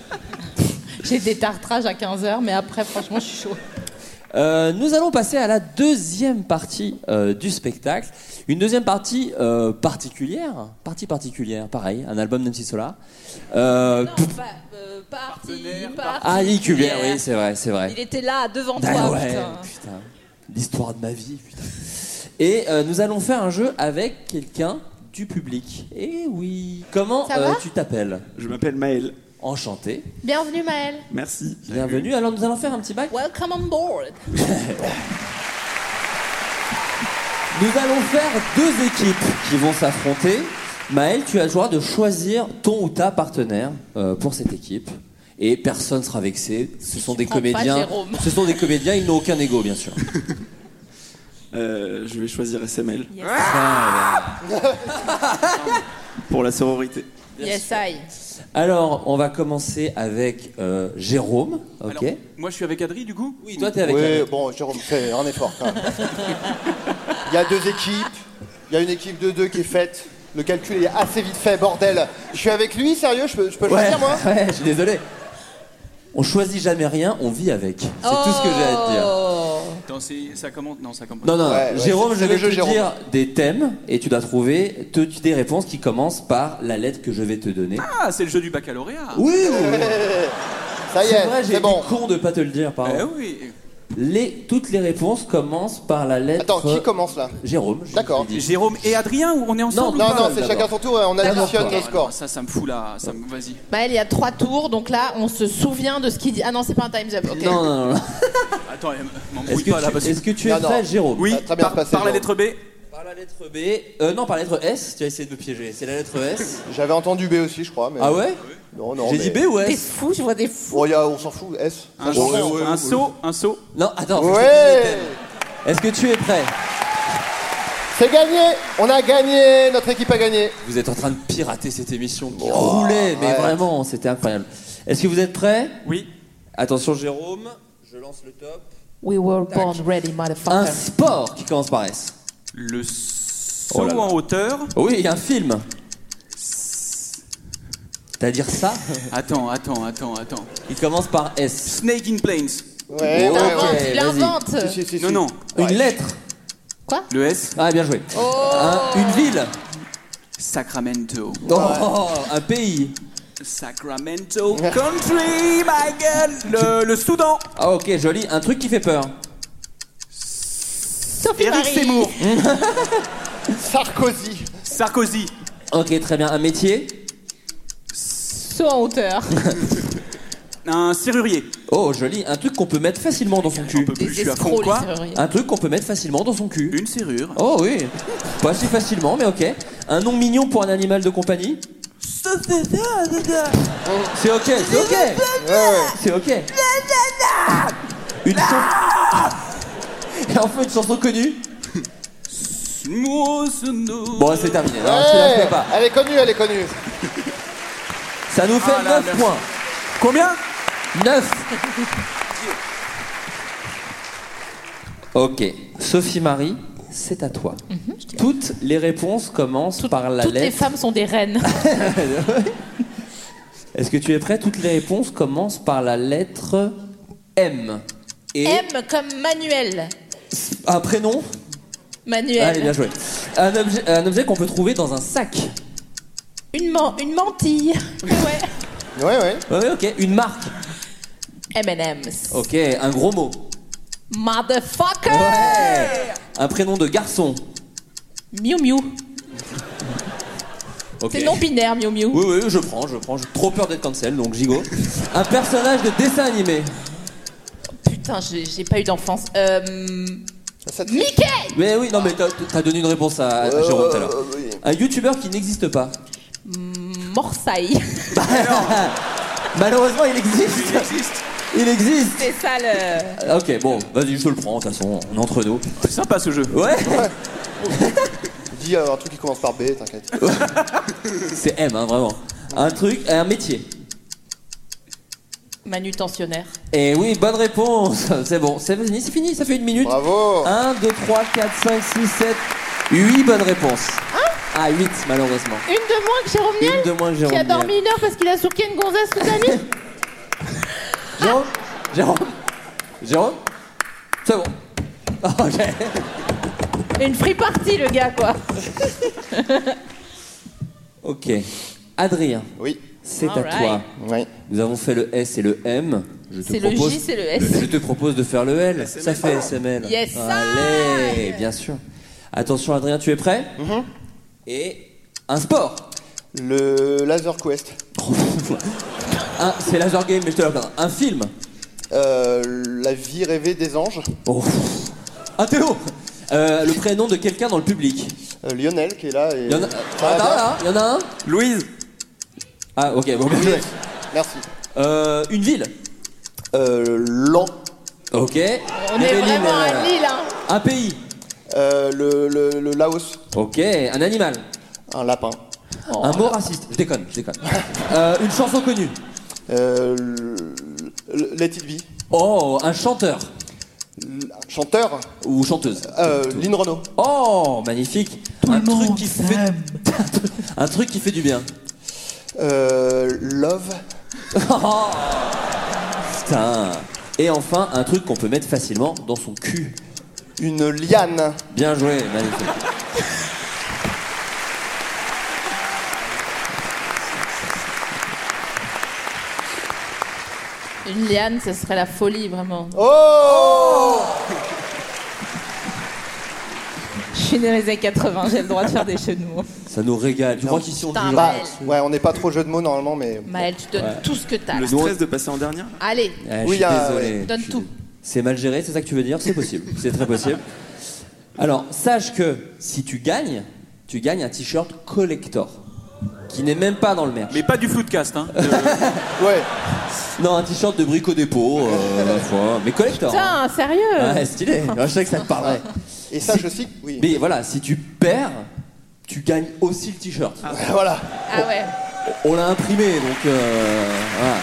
J'ai des tartrages à quinze heures, mais après, franchement, je suis chaud. Euh, nous allons passer à la deuxième partie euh, du spectacle. Une deuxième partie euh, particulière, partie particulière, pareil, un album d'M C Solar. Euh, Non, pas, euh, parti, parti. ah, Nicubert, oui, c'est vrai, c'est vrai. Il était là, devant Ah toi, ouais, putain. putain. L'histoire de ma vie, putain. Et euh, nous allons faire un jeu avec quelqu'un du public. Eh oui. Comment Ça euh, va tu t'appelles? Je m'appelle Maël. Enchanté. Bienvenue, Maël. Merci. Bienvenue. Alors nous allons faire un petit bac. Welcome on board. Nous allons faire deux équipes qui vont s'affronter. Maël, tu as le droit de choisir ton ou ta partenaire euh, pour cette équipe. Et personne sera vexé. Ce sont des prends pas comédiens. Jérôme. Ce sont des comédiens. Ils n'ont aucun ego, bien sûr. Euh, je vais choisir S M L Yes, pour la sororité. yes I. Alors, on va commencer avec euh, Jérôme. Ok. Alors, moi, je suis avec Adri, du coup. Oui, toi, t'es avec. Oui, Adrien. bon, Jérôme, fais un effort quand même. Il y a deux équipes. Il y a une équipe de deux qui est faite. Le calcul est assez vite fait, bordel. Je suis avec lui, sérieux, je peux, je peux Ouais, choisir moi? ouais, je suis désolé. On choisit jamais rien, on vit avec. C'est Oh. tout ce que j'ai à te dire. Attends, c'est- ça commence. Non, ça commence. Non, non, Ouais, ouais, Jérôme, c'est- je c'est vais le jeu, te Jérôme. dire des thèmes et tu dois trouver te- des réponses qui commencent par la lettre que je vais te donner. Ah, c'est le jeu du baccalauréat. Oui, oui, oui. Ça y C'est est, vrai, j'ai c'est été bon. con de pas te le dire, pardon. Eh oui. Les, toutes les réponses commencent par la lettre. Attends, qui commence là? Jérôme. je- D'accord. je l'ai dit. Jérôme et Adrien, ou on est ensemble Non, ou non, pas c'est d'abord. chacun son tour et on D'abord additionne toi. nos scores. Ça, ça me fout là. Ça me... Vas-y. Maël, il y a trois tours, donc là, on se souvient de ce qu'il dit. Ah non, c'est pas un time's up. Ok. Non, non, non. non. Attends, eh, Est-ce m'embrouille que, pas là. tu, Parce que... est-ce que tu es Non, non. prêt, Jérôme? Oui, Ça a très bien par, passé, par la Jérôme. lettre B. Par la lettre B. Euh, non, par la lettre S. Tu as essayé de me piéger. C'est la lettre S. J'avais entendu B aussi, je crois. Mais... Ah ouais? Non, non. J'ai mais- dit B ou Des S? fous, je vois des fous. Oh, y a- on s'en fout, S. Un, Ça change saut, rien. un saut, un saut. Non, attends. faut que je te Ouais. dise les thèmes. Est-ce que tu es prêt? C'est gagné. On a gagné. Notre équipe a gagné. Vous êtes en train de pirater cette émission qui roulait, mais ouais. vraiment, c'était incroyable. Est-ce que vous êtes prêts? Oui. Attention, Jérôme. Je lance le top. We were born ready, Un motherfucker. sport qui commence par S. Le saut Oh là là. en hauteur. Oui, il y a un film. T'as à dire ça? Attends, attends, attends, attends. Il commence par S. Snake in Planes. Ouais, Oh, ouais, ok, ouais. Il vas-y. invente. Si, si, si, Non, si. non. Une lettre. Quoi? Le S. Ah, bien joué. Un- une ville. Sacramento. Oh, un pays. Sacramento Country, my girl. Le, le Soudan. Ah, ok, joli. Un truc qui fait peur. Sophie Éric Marie. Seymour. Sarkozy. Sarkozy. Ok, très bien. Un métier. Saut en hauteur. Un serrurier. Oh, joli. Un truc qu'on peut mettre facilement dans son cul. Plus, je Des suis à fond. escrocs, les Quoi? serruriers. Un truc qu'on peut mettre facilement dans son cul. Une serrure. Oh oui. Pas si facilement, mais ok. Un nom mignon pour un animal de compagnie. C'est ok, c'est ok. C'est ok. Une chanson. Et enfin une chanson connue. Bon, c'est terminé. Non, tu la Ouais. fais pas. Elle est connue, elle est connue. Ça nous fait Ah là, neuf merci. points. Combien? neuf. Ok. Sophie Marie, c'est à toi. Toutes les réponses commencent par la Toutes les lettre. femmes sont des reines. Est-ce que tu es prêt? Toutes les réponses commencent par la lettre M. Et M comme Manuel. un prénom? Manuel. Allez, bien joué. Un objet, un objet qu'on peut trouver dans un sac. Une, man- une mantille. Ouais. Ouais, ouais. Ouais, ok. Une marque. M and M's. Ok. Un gros mot. Motherfucker. Ouais. Un prénom de garçon. Miu Miu. Ok. C'est non binaire, Miu Miu. Oui, oui, je prends, je prends. J'ai trop peur d'être cancel, donc j'y go. Un personnage de dessin animé. Putain, j'ai j'ai pas eu d'enfance. Euh... Ça te- Mickey. Mais oui, non, mais t'as t'as donné une réponse à, à Euh, Jérôme tout à l'heure. euh, oui. Un youtubeur qui n'existe pas. Morsaille. Malheureusement, il existe. Il existe. Il existe. C'est ça le. Ah, ok, bon, vas-y, je te le prends, de toute façon, on est entre nous. C'est sympa ce jeu. Ouais. Dis euh, un truc qui commence par B, t'inquiète. C'est M, hein, vraiment. Un truc, un métier. Manutentionnaire. Et oui, bonne réponse. C'est bon, c'est fini, c'est fini, ça fait une minute. Bravo. un, deux, trois, quatre, cinq, six, sept, huit bonnes réponses. Ah, huit, malheureusement. Une de moins que Jérôme Niel. Une de moins que Jérôme Qui a Niel. dormi une heure parce qu'il a souqué une gonzesse toute la nuit. Jérôme Jérôme Jérôme C'est bon. Ok. Une free party, le gars, quoi. Ok. Adrien. Oui. C'est à Alright. toi. Oui. Nous avons fait le S et le M. Je te C'est le propose- J, c'est le S. Je te propose de faire le L. Ça fait S M L. Yes, Allez, I. bien sûr. Attention, Adrien, tu es prêt? Et un sport. Le Laser Quest. Un- C'est Laser Game, mais je te la plains. Un film. Euh, la vie rêvée des anges. Oh. Un Théo. Euh, le prénom de quelqu'un dans le public. Euh, Lionel qui est là. Et... Il y en a, Ça ah, va là, bien là, il y en a un. Louise. Ah, ok, bon, bien joué. Merci. Euh, une ville. Euh, Lan. Ok. On est Emeline, vraiment euh, à Lille, hein. Un pays. Euh, le, le, le Laos. Ok. Un animal. Un lapin. Un mot raciste. Je déconne, je déconne. Euh, une chanson connue. Euh, le- le- Let It Be. Oh, un chanteur. L- Chanteur. Ou chanteuse. Euh, Lynn Renault. Oh, magnifique. un truc qui fait. Un truc qui fait du bien. Euh, love. Oh, putain. Et enfin, un truc qu'on peut mettre facilement dans son cul. Une liane. Bien joué, magnifique. Une liane, ce serait la folie, vraiment. Oh, Je suis née dans les années quatre-vingts, j'ai le droit de faire des jeux de mots. Ça nous régale. Je crois qu'ici on Putain, dit bah, Maël. ouais, on n'est pas trop jeu de mots normalement, mais. Maël, tu donnes Ouais. tout ce que t'as. Le là. stress de passer en dernière. Allez, Ah, je Oui, suis ah, désolé. ouais. donne Je suis tout. dé- C'est mal géré, c'est ça que tu veux dire? C'est possible. C'est très possible. Alors, sache que si tu gagnes, tu gagnes un t-shirt collector. Qui n'est même pas dans le merch. Mais pas du Floodcast, hein. Ouais. Non, un t-shirt de Brico Dépôt, euh, la fois. Mais collector. Putain, sérieux? Ouais, stylé. Je sais que ça te parlerait. Et ça, je sais. Oui. Mais voilà, si tu perds, tu gagnes aussi le t-shirt. Voilà. Ah ouais. On l'a imprimé, donc euh, voilà.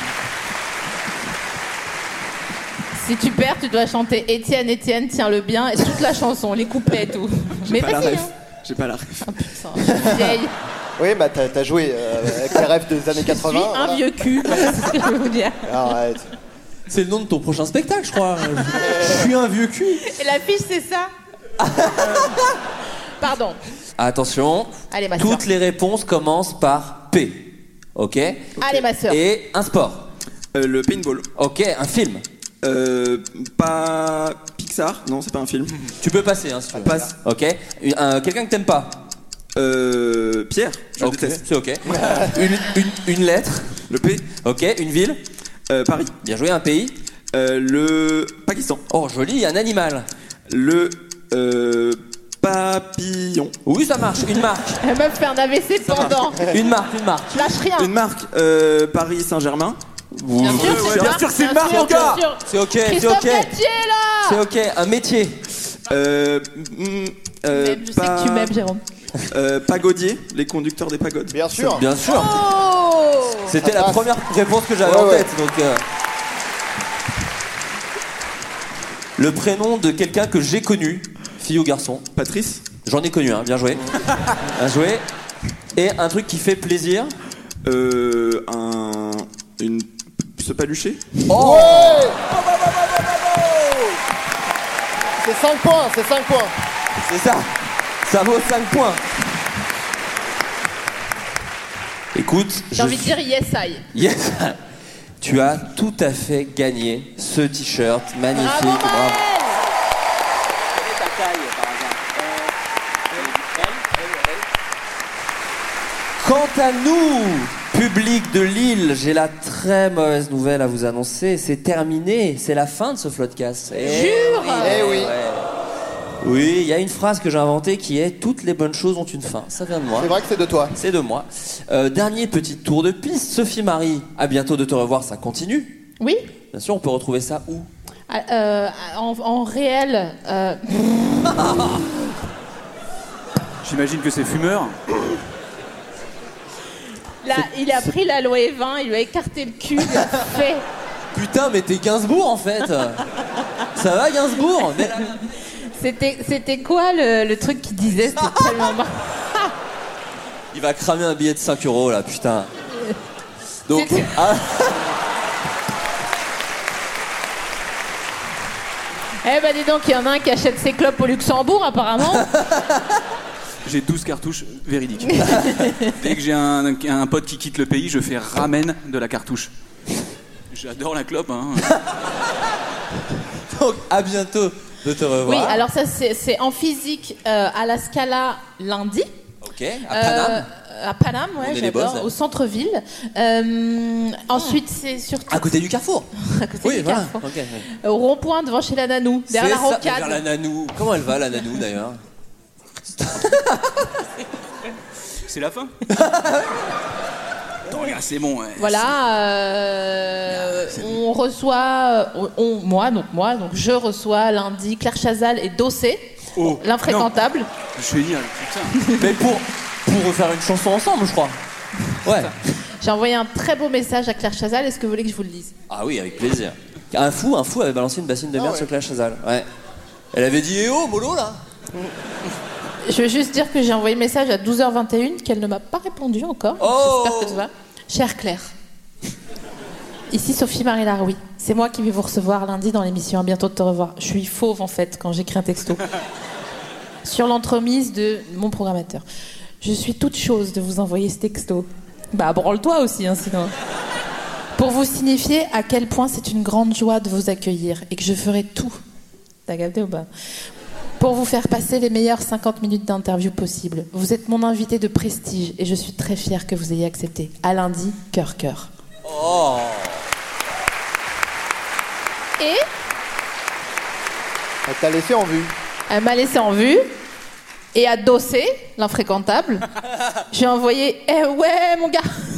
Si tu perds, tu dois chanter Étienne, Étienne, tiens-le bien, et toute la chanson, les couplets et tout. J'ai Mais pas la vas-y, ref. hein. J'ai pas la ref. Oh, putain, je suis vieille. Oui, bah t'as, t'as joué euh, avec les rêves des années Je quatre-vingts. suis un voilà. vieux cul, voilà, c'est ce que je veux vous dire. Arrête. C'est le nom de ton prochain spectacle, je crois. Je suis un vieux cul. Et la fiche, c'est ça. Pardon. Attention, Allez, ma sœur. toutes les réponses commencent par P. Ok? Allez, ma sœur. Et un sport. Euh, le paintball. Ok, un film. Euh, pas Pixar. Non, c'est pas un film. Tu peux passer, hein, si tu veux. Passe. Ok. Un- un- Quelqu'un que t'aimes pas. Euh, Pierre. Je le Ok, déteste. c'est ok. une, une, une lettre. Le P. Ok, une ville. Euh, Paris. Bien joué, un pays. Euh, le Pakistan. Oh, joli, un animal. Le euh, papillon. Oui, ça marche. Une marque. La meuf fait un A V C pendant. Une marque, une marque. Lâche rien. Une marque. Euh, Paris Saint-Germain. Bien sûr, c'est bien ça. sûr, c'est une Bien marque, sûr, mon gars. bien sûr. C'est ok, c'est Christophe ok. Gatier, là. C'est ok, un métier. Euh, mm, euh, Même, je sais que tu m'aimes, Jérôme. Euh, pagodier, les conducteurs des pagodes. Bien sûr. Bien sûr. Oh. C'était la passe. première réponse que j'avais Ouais, en ouais. tête. Donc, euh, le prénom de quelqu'un que j'ai connu, fille ou garçon. Patrice. J'en ai connu un, bien joué. Bien joué. Et un truc qui fait plaisir. Euh, un, une, se palucher. Oh Ouais. C'est cinq points, c'est cinq points. C'est ça. Ça vaut cinq points. Écoute, J'ai envie de dire yes, I. Yes. Tu as tout à fait gagné ce t-shirt magnifique. Bravo, Bravo. Maël. Quant à nous, public de Lille, j'ai la très mauvaise nouvelle à vous annoncer. C'est terminé, c'est la fin de ce Floodcast. Eh Jure. Eh oui. ouais. Oui, il y a une phrase que j'ai inventée qui est « Toutes les bonnes choses ont une fin ». Ça vient de moi. C'est vrai que c'est de toi. C'est de moi. Euh, dernier petit tour de piste. Sophie-Marie, à bientôt de te revoir, ça continue. Oui. Bien sûr, on peut retrouver ça où? Ah, euh, en, en réel. euh, J'imagine que c'est fumeur. Là, il a pris l'aloe vingt, il lui a écarté le cul, il a fait. Putain, mais t'es Gainsbourg en fait. Ça va Gainsbourg? Mais- C'était, c'était quoi le, le truc qu'il disait? C'était tellement marrant. Il va cramer un billet de cinq euros là, putain. Donc, C'était- ah, Eh ben dis donc, il y en a un qui achète ses clopes au Luxembourg apparemment. J'ai douze cartouches véridiques. Dès que j'ai un, un pote qui quitte le pays, je fais ramène de la cartouche. J'adore la clope, hein. donc à bientôt de te revoir. Oui, alors ça c'est, c'est en physique euh, à la Scala lundi. Ok, à Paname. Euh, à Paname, ouais, On est les j'adore, boss, là. au centre-ville. Euh, ensuite, c'est surtout À côté du Carrefour. à côté Oui, du voilà. Carrefour. Ok, oui. Au rond-point devant chez la Nanou, derrière C'est la ça, rocade. vers la Nanou. Comment elle va la Nanou d'ailleurs? C'est la fin. Attends, regarde, c'est bon. Ouais. Voilà, euh, on reçoit, on, on- moi donc moi donc je reçois lundi Claire Chazal et Dossé, Oh, l'infréquentable. Je vais dire, putain. Mais pour, pour refaire une chanson ensemble, je crois. Ouais. J'ai envoyé un très beau message à Claire Chazal. Est-ce que vous voulez que je vous le dise? Ah oui, avec plaisir. Un fou, un fou avait balancé une bassine de merde Ah ouais. sur Claire Chazal. Ouais. Elle avait dit eh oh, mollo là. Je veux juste dire que j'ai envoyé message à douze heures vingt et une qu'elle ne m'a pas répondu encore. Oh J'espère que ça va. Chère Claire, ici Sophie Marie Laroui. C'est moi qui vais vous recevoir lundi dans l'émission. À bientôt de te revoir. Je suis fauve en fait quand j'écris un texto. Sur l'entremise de mon programmateur. Je suis toute chose de vous envoyer ce texto. Bah branle-toi aussi, hein, sinon. Pour vous signifier à quel point c'est une grande joie de vous accueillir et que je ferai tout. T'as capté ou pas ? Pour vous faire passer les meilleures cinquante minutes d'interview possibles. Vous êtes mon invité de prestige et je suis très fière que vous ayez accepté. À lundi, cœur cœur. Oh. Et Elle t'a laissé en vue. elle m'a laissé en vue et à Dossé, l'infréquentable, j'ai envoyé « Eh ouais, mon gars !»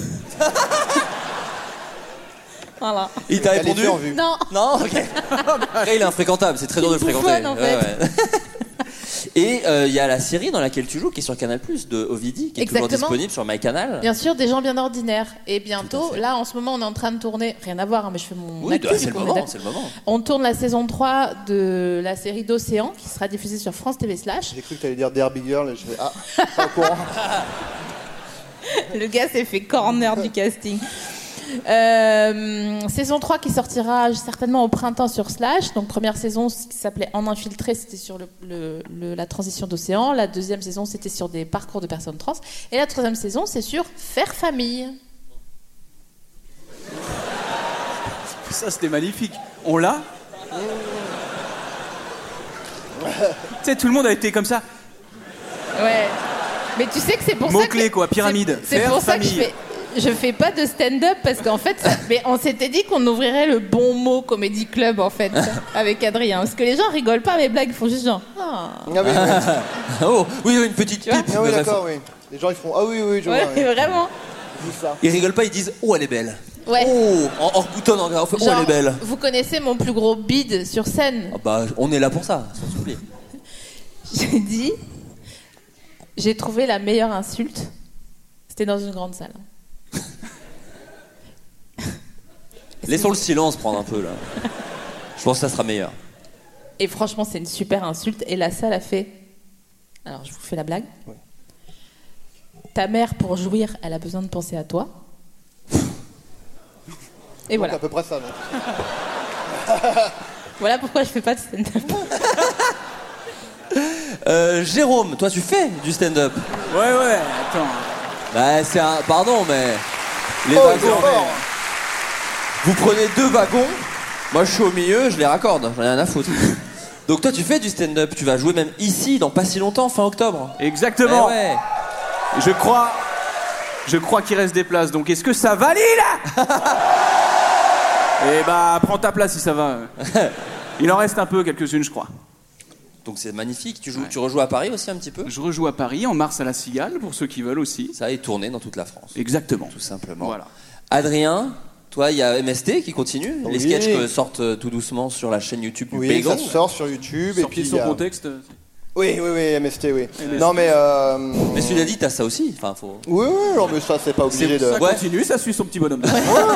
Voilà. Il t'a Elle répondu était en vue. Non. Non, ok. Après, il est infréquentable, c'est très dur de le Une fréquenter. bouffonne, en fait. Ouais, ouais. Et il euh, y a la série dans laquelle tu joues qui est sur Canal plus, de Ovidie, qui est Exactement. toujours disponible sur MyCanal. Bien sûr, des gens bien ordinaires. Et bientôt, là, en ce moment, on est en train de tourner. Rien à voir, hein, mais je fais mon. Oui, actu, bah, du c'est, le coup, on est moment, d'accord. c'est le moment. On tourne la saison trois de la série d'Océan, qui sera diffusée sur France T V Slash. J'ai cru que t'allais dire Derby Girl et je fais ah, pas au courant. Le gars s'est fait corner du casting. Euh, saison trois qui sortira certainement au printemps sur Slash. Donc première saison qui s'appelait En infiltré, c'était sur le, le, le, la transition d'Océan. La deuxième saison c'était sur des parcours de personnes trans. Et la troisième saison c'est sur Faire famille. Ça, c'était magnifique. On l'a Tu sais, tout le monde a été comme ça. Ouais. Mais tu sais que c'est pour ça Mots-clés, que... quoi, pyramide. C'est, c'est Faire pour ça famille. que je fais... Je fais pas de stand-up parce qu'en fait, ça... mais on s'était dit qu'on ouvrirait le bon mot Comedy Club en fait avec Adrien. Parce que les gens rigolent pas à mes blagues, ils font juste genre. Ah. Ah oui, oui. Oh, oui, une petite pipe. Ah oui, d'accord, oui. Les gens ils font ah oui, oui, je Ouais, vois. oui. vraiment. Ils disent ça. Ils rigolent pas, ils disent oh, elle est belle. Ouais. Oh, en hors boutonne, on fait oh, Genre, elle est belle. vous connaissez mon plus gros bide sur scène. Ah bah, on est là pour ça, sans s'oublier. J'ai dit, j'ai trouvé la meilleure insulte. C'était dans une grande salle. Laissons le silence prendre un peu là. Je pense que ça sera meilleur. Et franchement, c'est une super insulte. Et la salle a fait. Alors, je vous fais la blague. Ouais. Ta mère, pour jouir, elle a besoin de penser à toi. Et Donc, voilà. à peu près ça, non. Voilà pourquoi je fais pas de stand-up. Euh, Jérôme, toi tu fais du stand-up. Ouais, ouais, attends. Bah, c'est un. Pardon, mais. Les Oh, wagons. c'est fort. Vous prenez deux wagons, moi je suis au milieu, je les raccorde, j'en ai rien à foutre. Donc toi tu fais du stand-up, tu vas jouer même ici dans pas si longtemps, fin octobre. Exactement. Eh ouais. Je crois. Je crois qu'il reste des places, donc est-ce que ça valide là? Eh bah, prends ta place si ça va. Il en reste un peu, quelques-unes, je crois. Donc c'est magnifique, tu, joues, Ouais. tu rejoues à Paris aussi un petit peu? Je rejoue à Paris, en mars à la Cigale, pour ceux qui veulent aussi. Ça est tourné dans toute la France. Exactement. Tout simplement. Voilà. Adrien, toi il y a M S T qui continue, Oui. les sketchs que sortent euh, tout doucement sur la chaîne YouTube du Oui, Pégon. ça sort sur YouTube et Sorti puis il sans y a- contexte. Oui, oui, oui, M S T, oui. M S T. Non mais euh... Mais celui-là dit t'as ça aussi, enfin faut... Oui, oui, non mais ça c'est pas obligé de. Ça Ouais. continue, ça suit son petit bonhomme.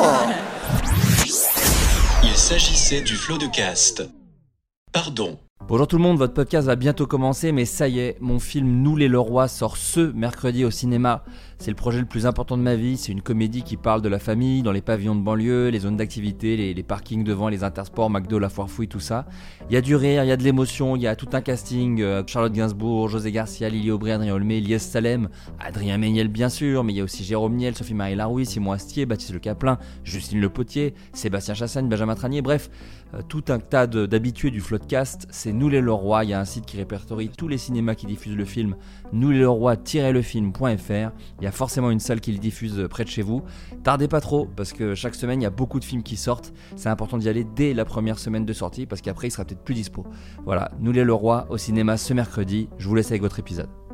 Il s'agissait du flot de cast. Pardon. Bonjour tout le monde, votre podcast va bientôt commencer, mais ça y est, mon film Nous les Leroy sort ce mercredi au cinéma. C'est le projet le plus important de ma vie, c'est une comédie qui parle de la famille, dans les pavillons de banlieue, les zones d'activité, les, les parkings devant, les intersports, McDo, la foire fouille, tout ça. Il y a du rire, il y a de l'émotion, il y a tout un casting, euh, Charlotte Gainsbourg, José Garcia, Lily Aubry, Adrien Olmé, Lies Salem, Adrien Méniel bien sûr, mais il y a aussi Jérôme Niel, Sophie-Marie Laroui, Simon Astier, Baptiste Le Caplin, Justine Le Potier, Sébastien Chassagne, Benjamin Tranier, bref, euh, tout un tas de, d'habitués du Floodcast. C'est Nous les Leroy, il y a un site qui répertorie tous les cinémas qui diffusent le film, nous les leroy tiret le film point f r. Il y a forcément une salle qui le diffuse près de chez vous. Tardez pas trop, parce que chaque semaine il y a beaucoup de films qui sortent. C'est important d'y aller dès la première semaine de sortie, parce qu'après il sera peut-être plus dispo. Voilà, Nous les Leroy au cinéma ce mercredi. Je vous laisse avec votre épisode.